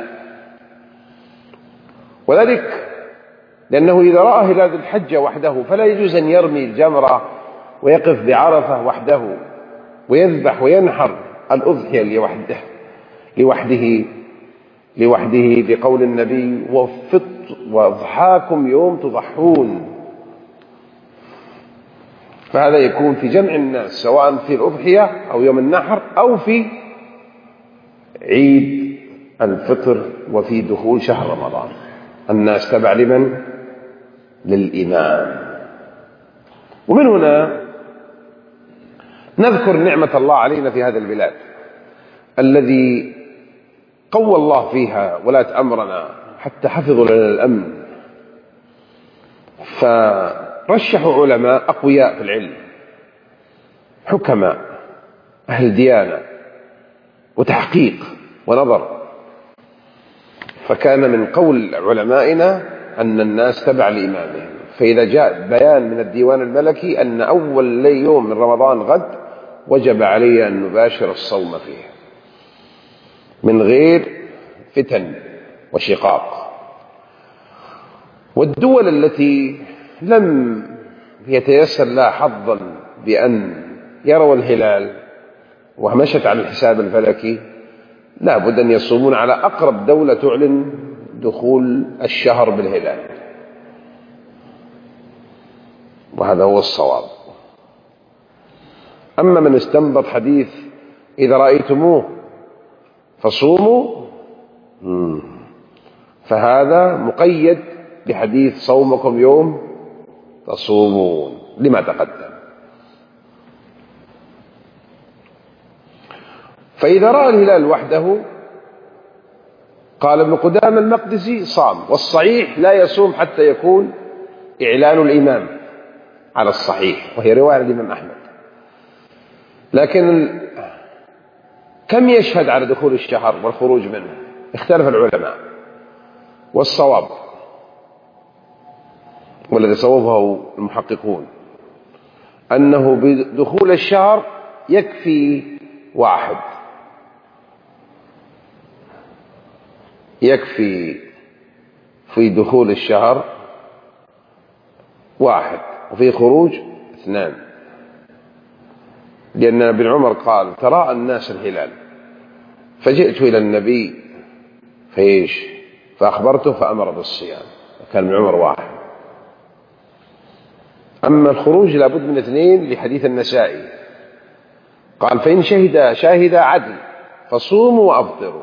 وذلك لأنه إذا رأى هلال الحج وحده فلا يجوز أن يرمي الجمرة ويقف بعرفة وحده ويذبح وينحر الأضحية لوحده لوحده لوحده بقول النبي وأضحاكم يوم تضحون. فهذا يكون في جمع الناس سواء في الأضحية أو يوم النحر أو في عيد الفطر وفي دخول شهر رمضان. الناس تبع لمن؟ للإمام. ومن هنا نذكر نعمة الله علينا في هذا البلاد الذي قوى الله فيها ولاة أمرنا حتى حفظوا لنا الأمن، فرشحوا علماء أقوياء في العلم، حكماء أهل ديانة وتحقيق ونظر. فكان من قول علمائنا أن الناس تبع لإمامهم، فإذا جاء بيان من الديوان الملكي أن أول يوم من رمضان غد وجب علي أن نباشر الصوم فيه من غير فتن وشقاق. والدول التي لم يتيسر لها حظا بأن يروا الهلال ومشت على الحساب الفلكي لا بد أن يصومون على أقرب دولة تعلن دخول الشهر بالهلال، وهذا هو الصواب. أما من استنبط حديث إذا رأيتموه فصوموا فهذا مقيد بحديث صومكم يوم تصومون لما تقدم. فإذا رأى الهلال وحده قال ابن قدامة المقدسي صام، والصحيح لا يصوم حتى يكون إعلان الإمام على الصحيح، وهي رواية الإمام أحمد. لكن كم يشهد على دخول الشهر والخروج منه؟ اختلف العلماء، والصواب والذي صوبه المحققون أنه بدخول الشهر يكفي واحد، يكفي في دخول الشهر واحد وفي خروج اثنان، لأن ابن عمر قال تراءى الناس الهلال فجئت إلى النبي فإيش فأخبرته فأمر بالصيام، كان ابن عمر واحد. أما الخروج لابد من اثنين لحديث النسائي، قال فإن شهد شاهد عدل فصوموا وأفطروا،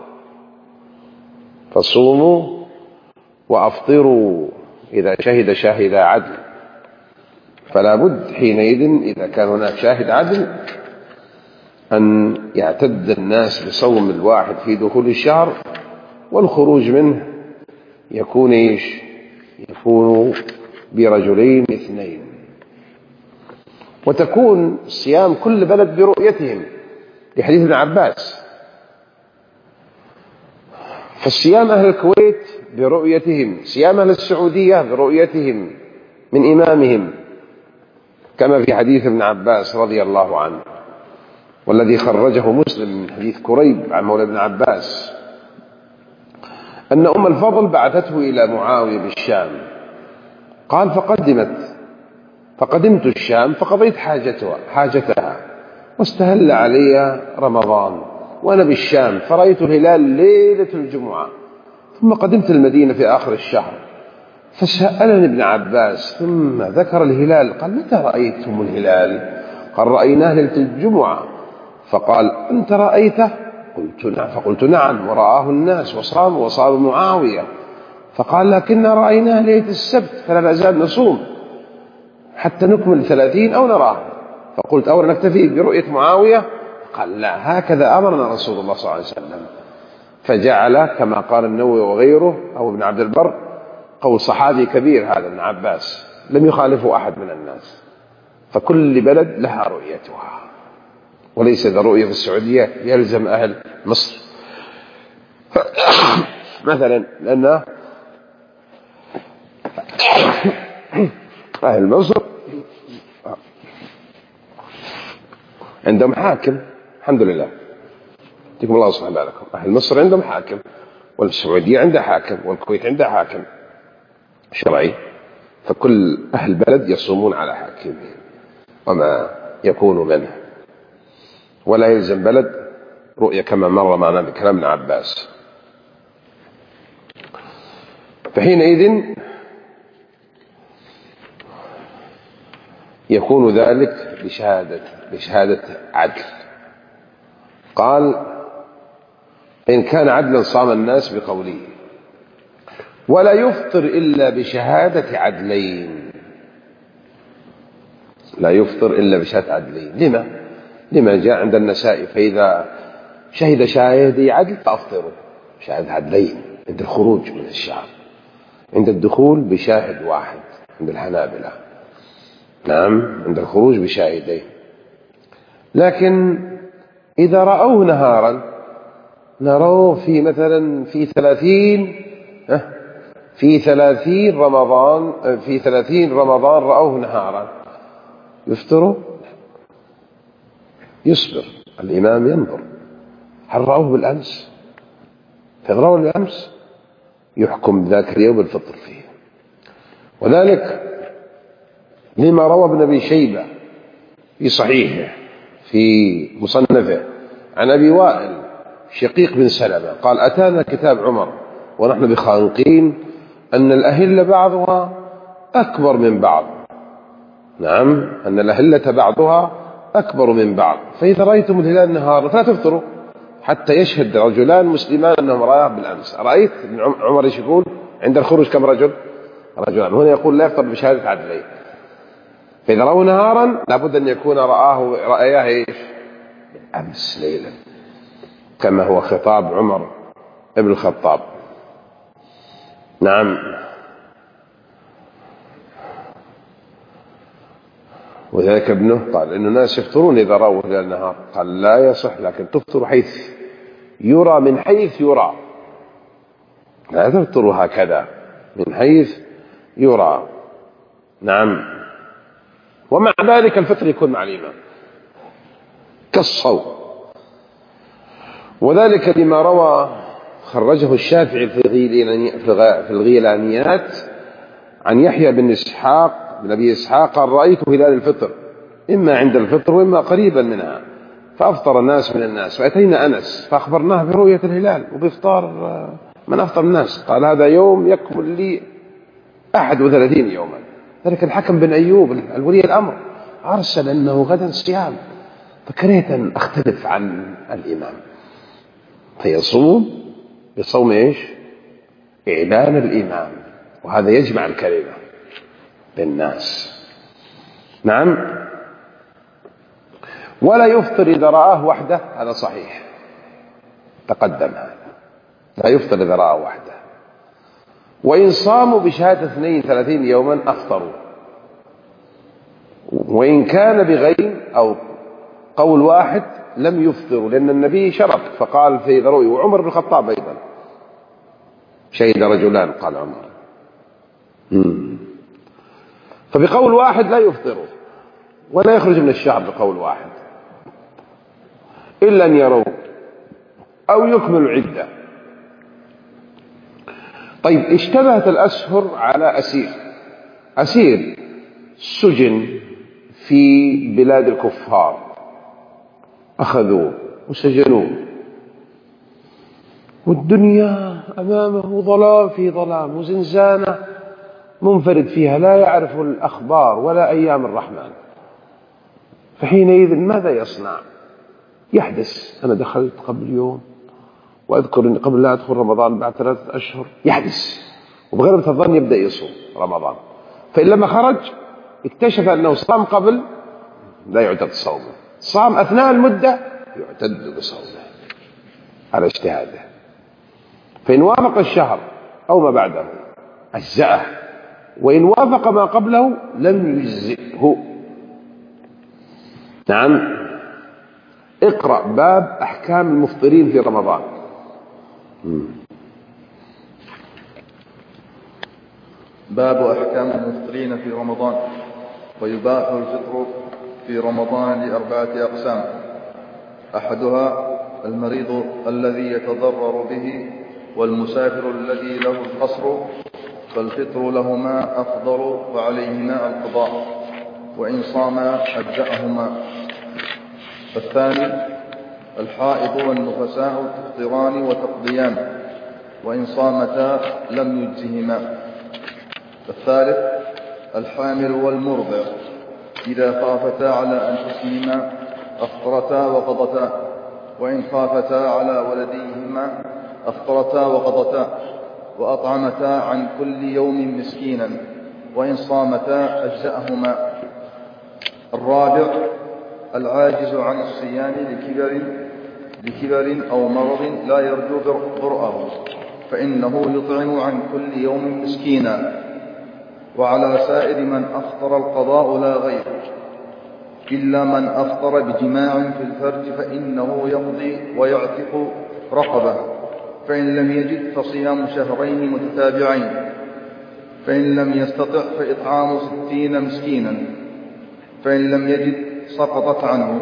فصوموا وأفطروا إذا شهد شاهد عدل. فلا بد حينئذ إذا كان هناك شاهد عدل أن يعتد الناس بصوم الواحد في دخول الشهر، والخروج منه يكون إيش؟ يكون برجلين اثنين. وتكون صيام كل بلد برؤيتهم لحديث ابن عباس، فالصيام أهل الكويت برؤيتهم، صيام أهل السعودية برؤيتهم من إمامهم، كما في حديث ابن عباس رضي الله عنه، والذي خرجه مسلم من حديث كريب عن مولى ابن عباس أن أم الفضل بعثته إلى معاوية بالشام، قال فقدمت فقدمت الشام فقضيت حاجتها, حاجتها واستهل علي رمضان وأنا بالشام، فرأيت الهلال ليلة الجمعة، ثم قدمت المدينة في آخر الشهر، فسألني ابن عباس ثم ذكر الهلال، قال متى رأيتم الهلال؟ قال رأيناه ليلة الجمعة. فقال أنت رأيته؟ قلت نعم. فقلت نعم، ورآه الناس وصاموا وصام معاوية. فقال لكننا رأيناه ليلة السبت فلا نزال نصوم حتى نكمل ثلاثين أو نراه. فقلت أولا نكتفي برؤية معاوية؟ قال لا، هكذا أمرنا رسول الله صلى الله عليه وسلم. فجعل كما قال النووي وغيره أو ابن عبد البر قول صحابي كبير هذا ابن عباس لم يخالفه أحد من الناس، فكل بلد لها رؤيتها، وليس ذا رؤية في السعودية يلزم أهل مصر مثلا، لأن أهل مصر عندهم حاكم الحمد لله، يعطيكم الله صحة بالكم، أهل مصر عندهم حاكم، والسعودية عندها حاكم، والكويت عندها حاكم شرعي، فكل أهل بلد يصومون على حاكمهم وما يكون منه، ولا يلزم بلد رؤية كما مر معنا بكلام ابن عباس. فحينئذ يكون ذلك بشهادة, بشهادة عدل. قال إن كان عدلا صام الناس بقوله، ولا يفطر إلا بشهادة عدلين، لا يفطر إلا بشهادة عدلين. لما؟ لما جاء عند النسائي فإذا شهد شاهدي عدل فأفطروا، شهادة عدلين عند الخروج من الشهر، عند الدخول بشاهد واحد عند الحنابلة، نعم عند الخروج بشاهدين. لكن إذا رأوه نهارا، نروه في مثلا في ثلاثين في ثلاثين رمضان في ثلاثين رمضان رأوه نهارا، يفطروا؟ يصبر الإمام ينظر هل رأوه بالأمس، فإذا رأوه بالأمس يحكم ذاك اليوم الفطر فيه. وذلك لما روى ابن أبي شيبة في صحيحه في مصنفه عن أبي وائل شقيق بن سلمة قال أتانا كتاب عمر ونحن بخانقين أن الأهلة بعضها أكبر من بعض، نعم أن الأهلة بعضها أكبر من بعض، فإذا رأيتم الهلال نهارا فلا تفطروا حتى يشهد رجلان مسلمان أنهم رأاه بالأمس. رأيت ابن عمر ايش يقول عند الخروج كم رجل؟ رجلان. هنا يقول لا يفطر بشهادة عدلين، فإذا رأوا نهارا لابد أن يكون رآه رأياه ايش؟ أمس ليلا، كما هو خطاب عمر ابن الخطاب. نعم. وذلك ابنه قال إن الناس يفطرون إذا رأوا هلال النهار، قال لا يصح، لكن تفطر حيث يرى، من حيث يرى، لا تفطر هكذا، من حيث يرى. نعم. ومع ذلك الفطر يكون مع الإمام كالصوم، وذلك لما روى خرجه الشافعي في الغيلانيات عن يحيى بن إسحاق بن أبي إسحاق قال رأيت هلال الفطر إما عند الفطر وإما قريبا منها، فأفطر الناس من الناس، فأتينا أنس فأخبرناه برؤية الهلال وبإفطار من أفطر الناس، قال هذا يوم يكمل لي أحد وثلاثين يوما، ذلك الحكم بن أيوب الولي الأمر أرسل أنه غدا صيام، فكرهت أن أختلف عن الإمام فيصوم بصوم إيش؟ إعلان الإمام، وهذا يجمع الكلمة بالناس. نعم. ولا يفطر إذا رآه وحده، هذا صحيح تقدم، هذا لا يفطر إذا رآه وحده. وإن صاموا بشهادة اثنين ثلاثين يوما أفطروا، وإن كان بغيم أو قول واحد لم يفطروا، لأن النبي شرط فقال في ذروي، وعمر بن الخطاب أيضا شهد رجلان قال عمر. مم. فبقول واحد لا يفطروا ولا يخرج من الشهر بقول واحد إلا أن يروا أو يكملوا عدة. طيب، اشتبهت الأشهر على أسير أسير سجن في بلاد الكفار، أخذوه وسجنوه، والدنيا أمامه ظلام في ظلام، وزنزانة منفرد فيها لا يعرف الأخبار ولا أيام الرحمن. فحينئذ ماذا يصنع؟ يحدث أنا دخلت قبل يوم، وأذكر أني قبل لا أدخل رمضان بعد ثلاثة أشهر، يحدث وبغلبة الظن يبدأ يصوم رمضان. فإن لما خرج اكتشف أنه صام قبل لا يعتد صومه، صام أثناء المدة يعتد بصومه على اجتهاده. فإن وافق الشهر أو ما بعده أجزأه، وإن وافق ما قبله لم يجزئه. نعم. اقرأ باب أحكام المفطرين في رمضان. باب أحكام المفطرين في رمضان. ويباح الفطر في رمضان لأربعة أقسام: أحدها المريض الذي يتضرر به والمسافر الذي له القصر، فالفطر لهما أفضل وعليهما القضاء، وإن صاما أجزأهما. الثاني الحائض والنفساء تفطران وتقضيان، وإن صامتا لم يجزهما. الثالث الحامل والمرضع إذا خافتا على أنفسهما أفطرتا وقضتا، وإن خافتا على ولديهما أفطرتا وقضتا، وأطعمتا عن كل يوم مسكينا، وإن صامتا أجزأهما. الرابع العاجز عن الصيام لكبر, لكبر أو مرض لا يرجو برؤه، فإنه يطعم عن كل يوم مسكينا. وعلى سائر من أفطر القضاء لا غير، إلا من أفطر بجماع في الفرج فإنه يقضي ويعتق رقبة، فإن لم يجد فصيام شهرين متتابعين، فإن لم يستطع فإطعام ستين مسكينا، فإن لم يجد سقطت عنه.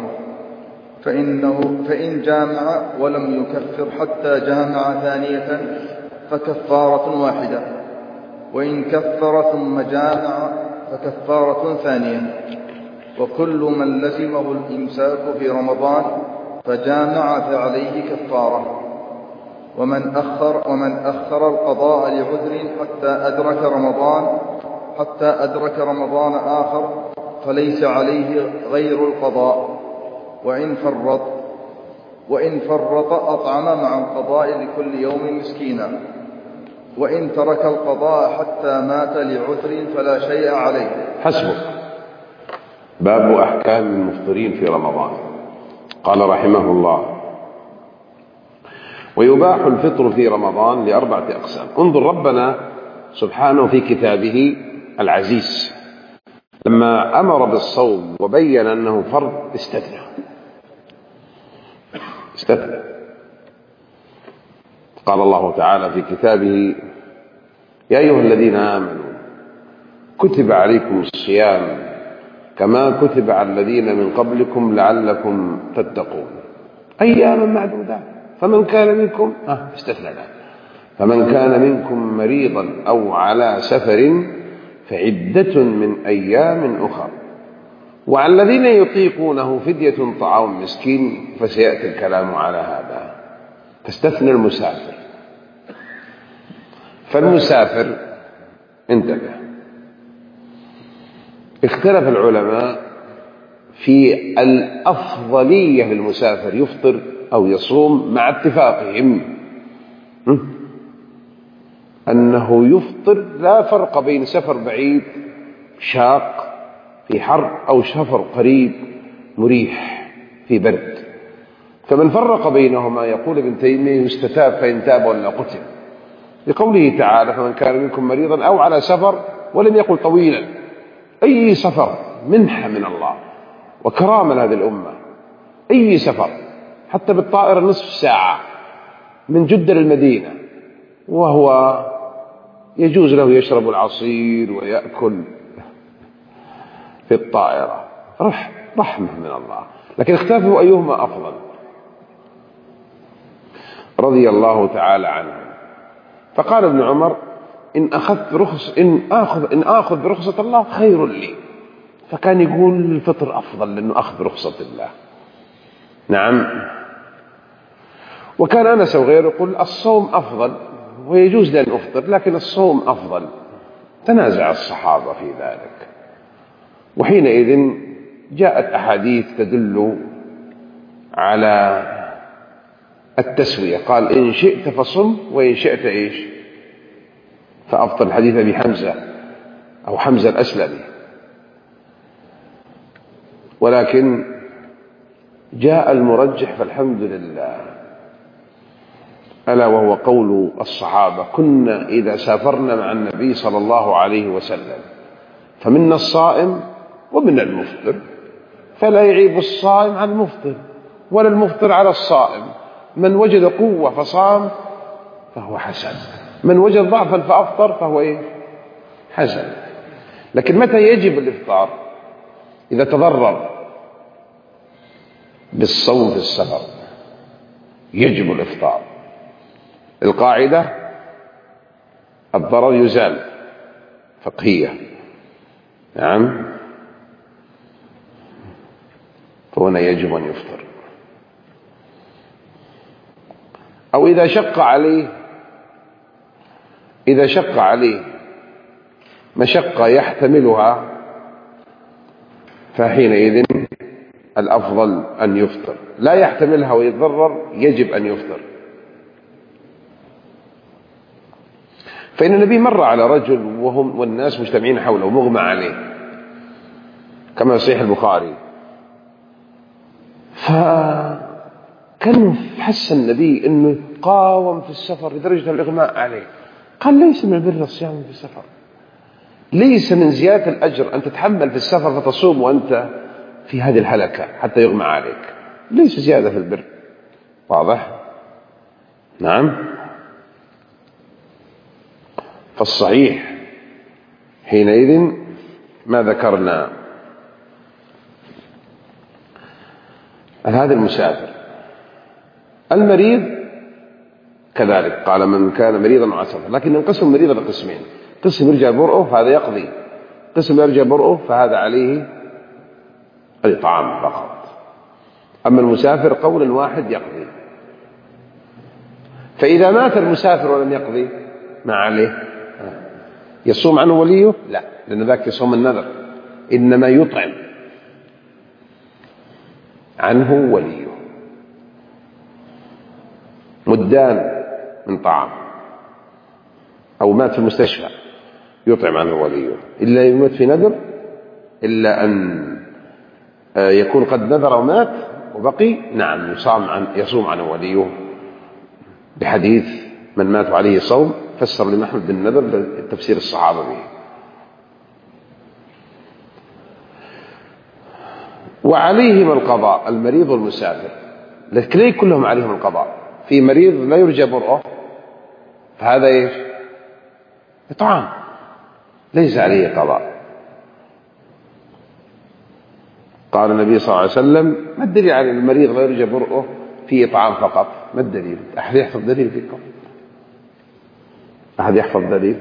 فإنه فإن جامع ولم يكفر حتى جامع ثانية فكفارة واحدة، وإن كفر ثم جامع فكفارة ثانية. وكل من لزمه الإمساك في رمضان فجامع فعليه كفارة. ومن أخر, ومن أخر القضاء لعذر حتى أدرك رمضان حتى أدرك رمضان آخر فليس عليه غير القضاء. وإن فرط وإن فرط أطعم مع القضاء لكل يوم مسكينا. وإن ترك القضاء حتى مات لعذر فلا شيء عليه. حسبك. باب أحكام المفطرين في رمضان. قال رحمه الله: ويباح الفطر في رمضان لأربعة أقسام. انظر ربنا سبحانه في كتابه العزيز لما أمر بالصوم وبين أنه فرض استثنى استثنى قال الله تعالى في كتابه: يا أيها الذين آمنوا كتب عليكم الصيام كما كتب على الذين من قبلكم لعلكم تتقون أياما معدودات فمن كان منكم آه استثنى فمن كان منكم مريضا أو على سفر فعدة من أيام أخر وعلى الذين يطيقونه فدية طعام مسكين. فسيأتي الكلام على هذا. فاستثنى المسافر. فالمسافر انتبه، اختلف العلماء في الأفضلية للمسافر يفطر أو يصوم، مع اتفاقهم أنه يفطر، لا فرق بين سفر بعيد شاق في حر أو سفر قريب مريح في برد. فمن فرق بينهما يقول ابن تيمية يستتاب فإن تاب ولا قتل، لقوله تعالى فمن كان منكم مريضا أو على سفر، ولم يقل طويلا. أي سفر منحة من الله وكرامة لهذه الأمة، أي سفر حتى بالطائرة نصف ساعة من جدة للمدينة وهو يجوز له يشرب العصير ويأكل في الطائرة، رحمة من الله. لكن اختلفوا أيهما أفضل رضي الله تعالى عنه. فقال ابن عمر إن أخذت رخص إن آخذ إن آخذ برخصة الله خير لي، فكان يقول الفطر أفضل لأنه أخذ برخصة الله. نعم. وكان أنس وغيره يقول الصوم أفضل ويجوز لي أن أفطر، لكن الصوم أفضل. تنازع الصحابة في ذلك، وحينئذ جاءت أحاديث تدل على التسوية. قال إن شئت فصم وإن شئت إيش فأفطر، حديث أبي حمزة أو حمزة الأسلمي. ولكن جاء المرجح فالحمد لله، ألا وهو قول الصحابة كنا إذا سافرنا مع النبي صلى الله عليه وسلم فمنا الصائم ومنا المفطر، فلا يعيب الصائم على المفطر ولا المفطر على الصائم. من وجد قوة فصام فهو حسن، من وجد ضعفا فأفطر فهو إيه؟ حسن. لكن متى يجب الإفطار؟ إذا تضرر بالصوم في السفر يجب الإفطار. القاعدة الضرر يزال فقهية. نعم. فهنا يجب أن يفطر. أو إذا شق عليه إذا شق عليه مشقة يحتملها فحينئذ الأفضل أن يفطر. لا يحتملها ويتضرر يجب أن يفطر. فإن النبي مر على رجل وهم والناس مجتمعين حوله مغمى عليه كما صحيح البخاري، فكان حس النبي أنه قاوم في السفر لدرجة الإغماء عليه. قال ليس من البر الصيام في السفر، ليس من زيادة الأجر أن تتحمل في السفر فتصوم وأنت في هذه الهلكة حتى يغمى عليك، ليس زيادة في البر. واضح؟ نعم. فالصحيح حينئذ ما ذكرنا هذا المسافر. المريض كذلك قال من كان مريضا أو على سفر، لكن ننقسم المريض إلى قسمين: قسم يرجى برؤه فهذا يقضي، قسم يرجى برؤه فهذا عليه الإطعام فقط. أما المسافر قول واحد يقضي. فإذا مات المسافر ولم يقضي ما عليه؟ يصوم عنه وليه؟ لا، لأن ذاك يصوم النذر، إنما يطعم عنه وليه مدان من طعام، أو مات في المستشفى يطعم عنه وليه، إلا يموت في نذر، إلا أن يكون قد نذر ومات وبقي، نعم يصوم عن يصوم عنه وليه، بحديث من مات عليه صوم فسر لمحمد بن نذر تفسير الصحابة به. وعليهم القضاء المريض والمسافر، لكن ليه كلهم عليهم القضاء؟ في مريض لا يرجى برؤه فهذا ايش؟ إطعام، ليس عليه قضاء. قال النبي صلى الله عليه وسلم ما الدليل على المريض لا يرجى برؤه في إطعام فقط؟ ما الدليل؟ أحد يحفظ دليل فيكم؟ أحد يحفظ دليل؟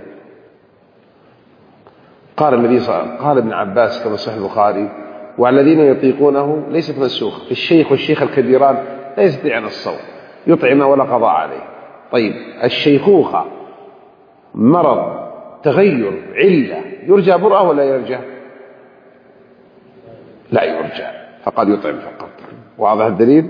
قال النبي صلى الله عليه وسلم، قال ابن عباس كما صحيح البخاري: والذين يطيقونه ليست منسوخة، في الشيخ والشيخ الكبيران لا يستطيعون الصوم يطعم ولا قضاء عليه. طيب الشيخوخة مرض تغير علة يرجى برأة ولا يرجى؟ لا يرجع، فقد يطعم فقط. واضح الدليل؟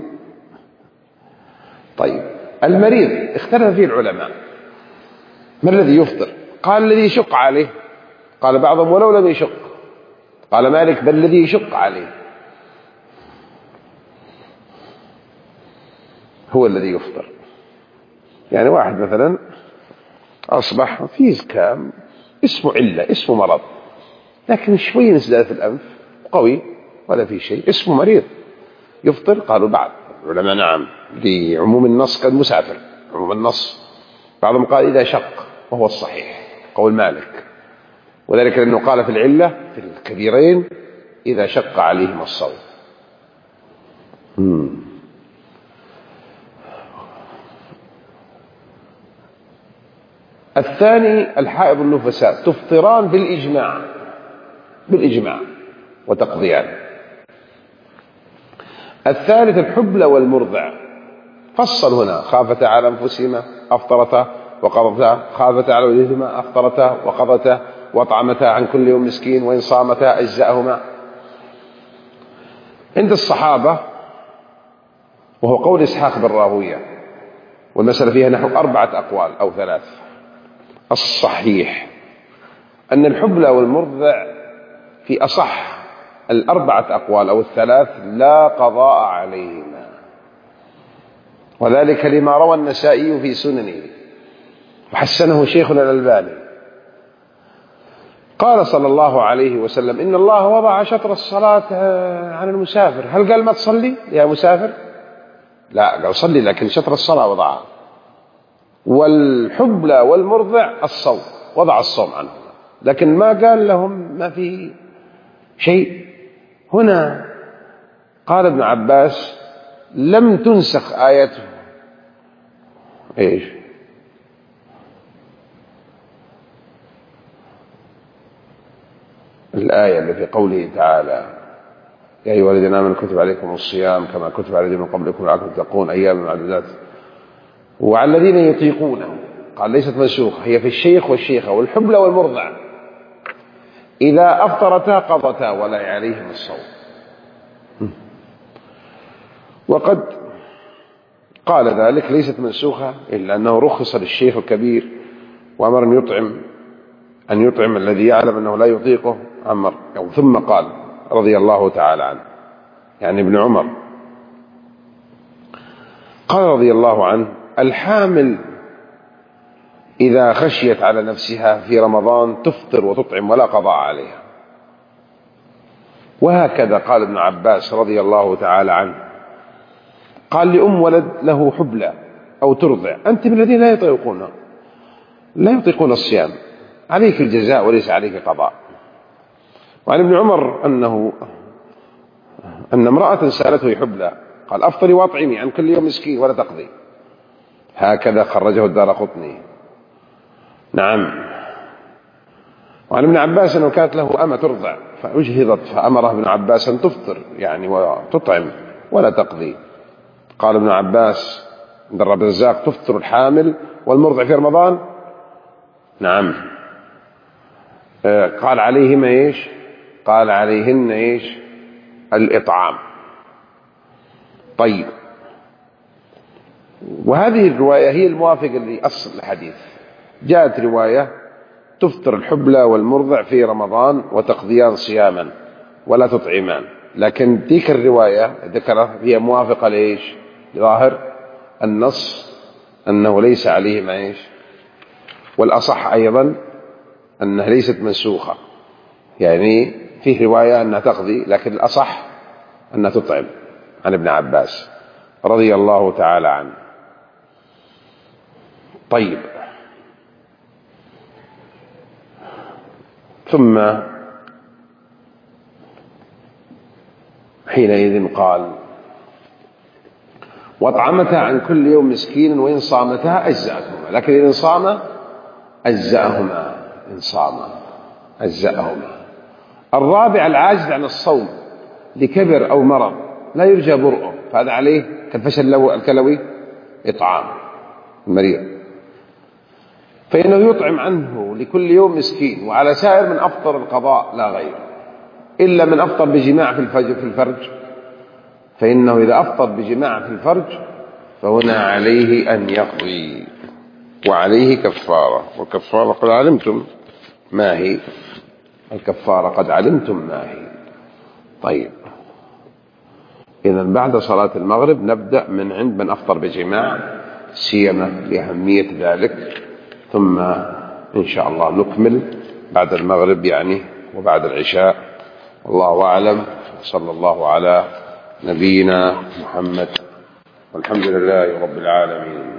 طيب المريض اختلف فيه العلماء، ما الذي يفطر؟ قال الذي يشق عليه، قال بعضهم ولو لم يشق، قال مالك بل الذي يشق عليه هو الذي يفطر. يعني واحد مثلا أصبح في زكام، اسمه علة، اسمه مرض، لكن شوي نزلات في الأنف قوي ولا في شيء، اسمه مريض، يفطر؟ قالوا بعض العلماء نعم، لعموم النص كالمسافر، عموم النص. بعضهم قال إذا شق، وهو الصحيح قول مالك، وذلك لأنه قال في العلة في الكبيرين إذا شق عليهم الصوم. مم. الثاني الحائض النفساء تفطران بالإجماع، بالإجماع وتقضيان. الثالث الحبلى والمرضع، فصل هنا: خافتا على أنفسهما أفطرتا وقضتا، خافتا على ولدهما أفطرتا وقضتا، وأطعمتا عن كل يوم مسكين، وإن صامتا أجزأهما. عند الصحابة، وهو قول إسحاق بن راهوية، والمسألة فيها نحو أربعة أقوال أو ثلاث. الصحيح أن الحبلى والمرضع في أصح الأربعة أقوال أو الثلاث لا قضاء عليهما، وذلك لما روى النسائي في سننه وحسنه شيخنا الألباني، قال صلى الله عليه وسلم: إن الله وضع شطر الصلاة عن المسافر. هل قال ما تصلي يا مسافر؟ لا، قال صلي، لكن شطر الصلاة وضعها. والحبلى والمرضع الصوم، وضع الصوم عنهم، لكن ما قال لهم ما في شيء. هنا قال ابن عباس: لم تنسخ آيته ايش؟ الآية اللي في قوله تعالى: يا أيها الذين آمنوا كتب عليكم الصيام كما كتب على الذين من قبلكم لعلكم تتقون أياما معدودات. وعلى الذين يطيقونه، قال ليست منسوخة، هي في الشيخ والشيخة والحبلى والمرضع، إذا أفطرتا قضتا ولا عليهم الصوم. وقد قال ذلك ليست منسوخة، إلا أنه رخص للشيخ الكبير وأمر أن يطعم أن يطعم الذي يعلم أنه لا يطيقه أمر. ثم قال رضي الله تعالى عنه، يعني ابن عمر، قال رضي الله عنه: الحامل إذا خشيت على نفسها في رمضان تفطر وتطعم ولا قضاء عليها. وهكذا قال ابن عباس رضي الله تعالى عنه، قال لأم ولد له حبلى أو ترضع: أنت من الذين لا يطيقون لا يطيقون الصيام، عليك الجزاء وليس عليك قضاء. وعن ابن عمر أنه أن امرأة سألته حبلى، قال: أفطري واطعمي عن كل يوم مسكين ولا تقضي. هكذا خرجه الدارقطني. نعم. وعن ابن عباس أنه كانت له أمة ترضع فأجهضت، فأمره ابن عباس أن تفطر يعني وتطعم ولا تقضي. قال ابن عباس عند الرب الرزاق: تفطر الحامل والمرضع في رمضان؟ نعم. قال عليهما إيش؟ قال عليهن إيش؟ الإطعام. طيب، وهذه الرواية هي الموافقة لأصل الحديث. جاءت رواية تفطر الحبلى والمرضع في رمضان وتقضيان صياما ولا تطعمان، لكن تلك الرواية ذكرها هي موافقة لإيش؟ ظاهر النص أنه ليس عليهما إيش؟ والأصح أيضا أنها ليست منسوخة، يعني فيه رواية أنها تقضي، لكن الأصح أنها تطعم، عن ابن عباس رضي الله تعالى عنه. طيب، ثم حينئذ قال: وأطعمتا عن كل يوم مسكين وإن صامتا أجزأهما، لكن إن صام أجزأهما، إن صام أجزأهما. الرابع العاجز عن الصوم لكبر أو مرض لا يرجى برؤه، فهذا عليه كالفشل الكلوي إطعام المريض، فإنه يطعم عنه لكل يوم مسكين، وعلى سائر من أفطر القضاء لا غير. إلا من أفطر بجماع في الفجر في الفرج، فإنه إذا أفطر بجماع في الفرج فهنا عليه أن يقضي وعليه كفارة. والكفارة قد علمتم ما هي، الكفارة قد علمتم ما هي. طيب، إذا بعد صلاة المغرب نبدأ من عند من أفطر بجماع سيما لأهمية ذلك، ثم إن شاء الله نكمل بعد المغرب يعني وبعد العشاء. والله أعلم. صلى الله على نبينا محمد والحمد لله رب العالمين.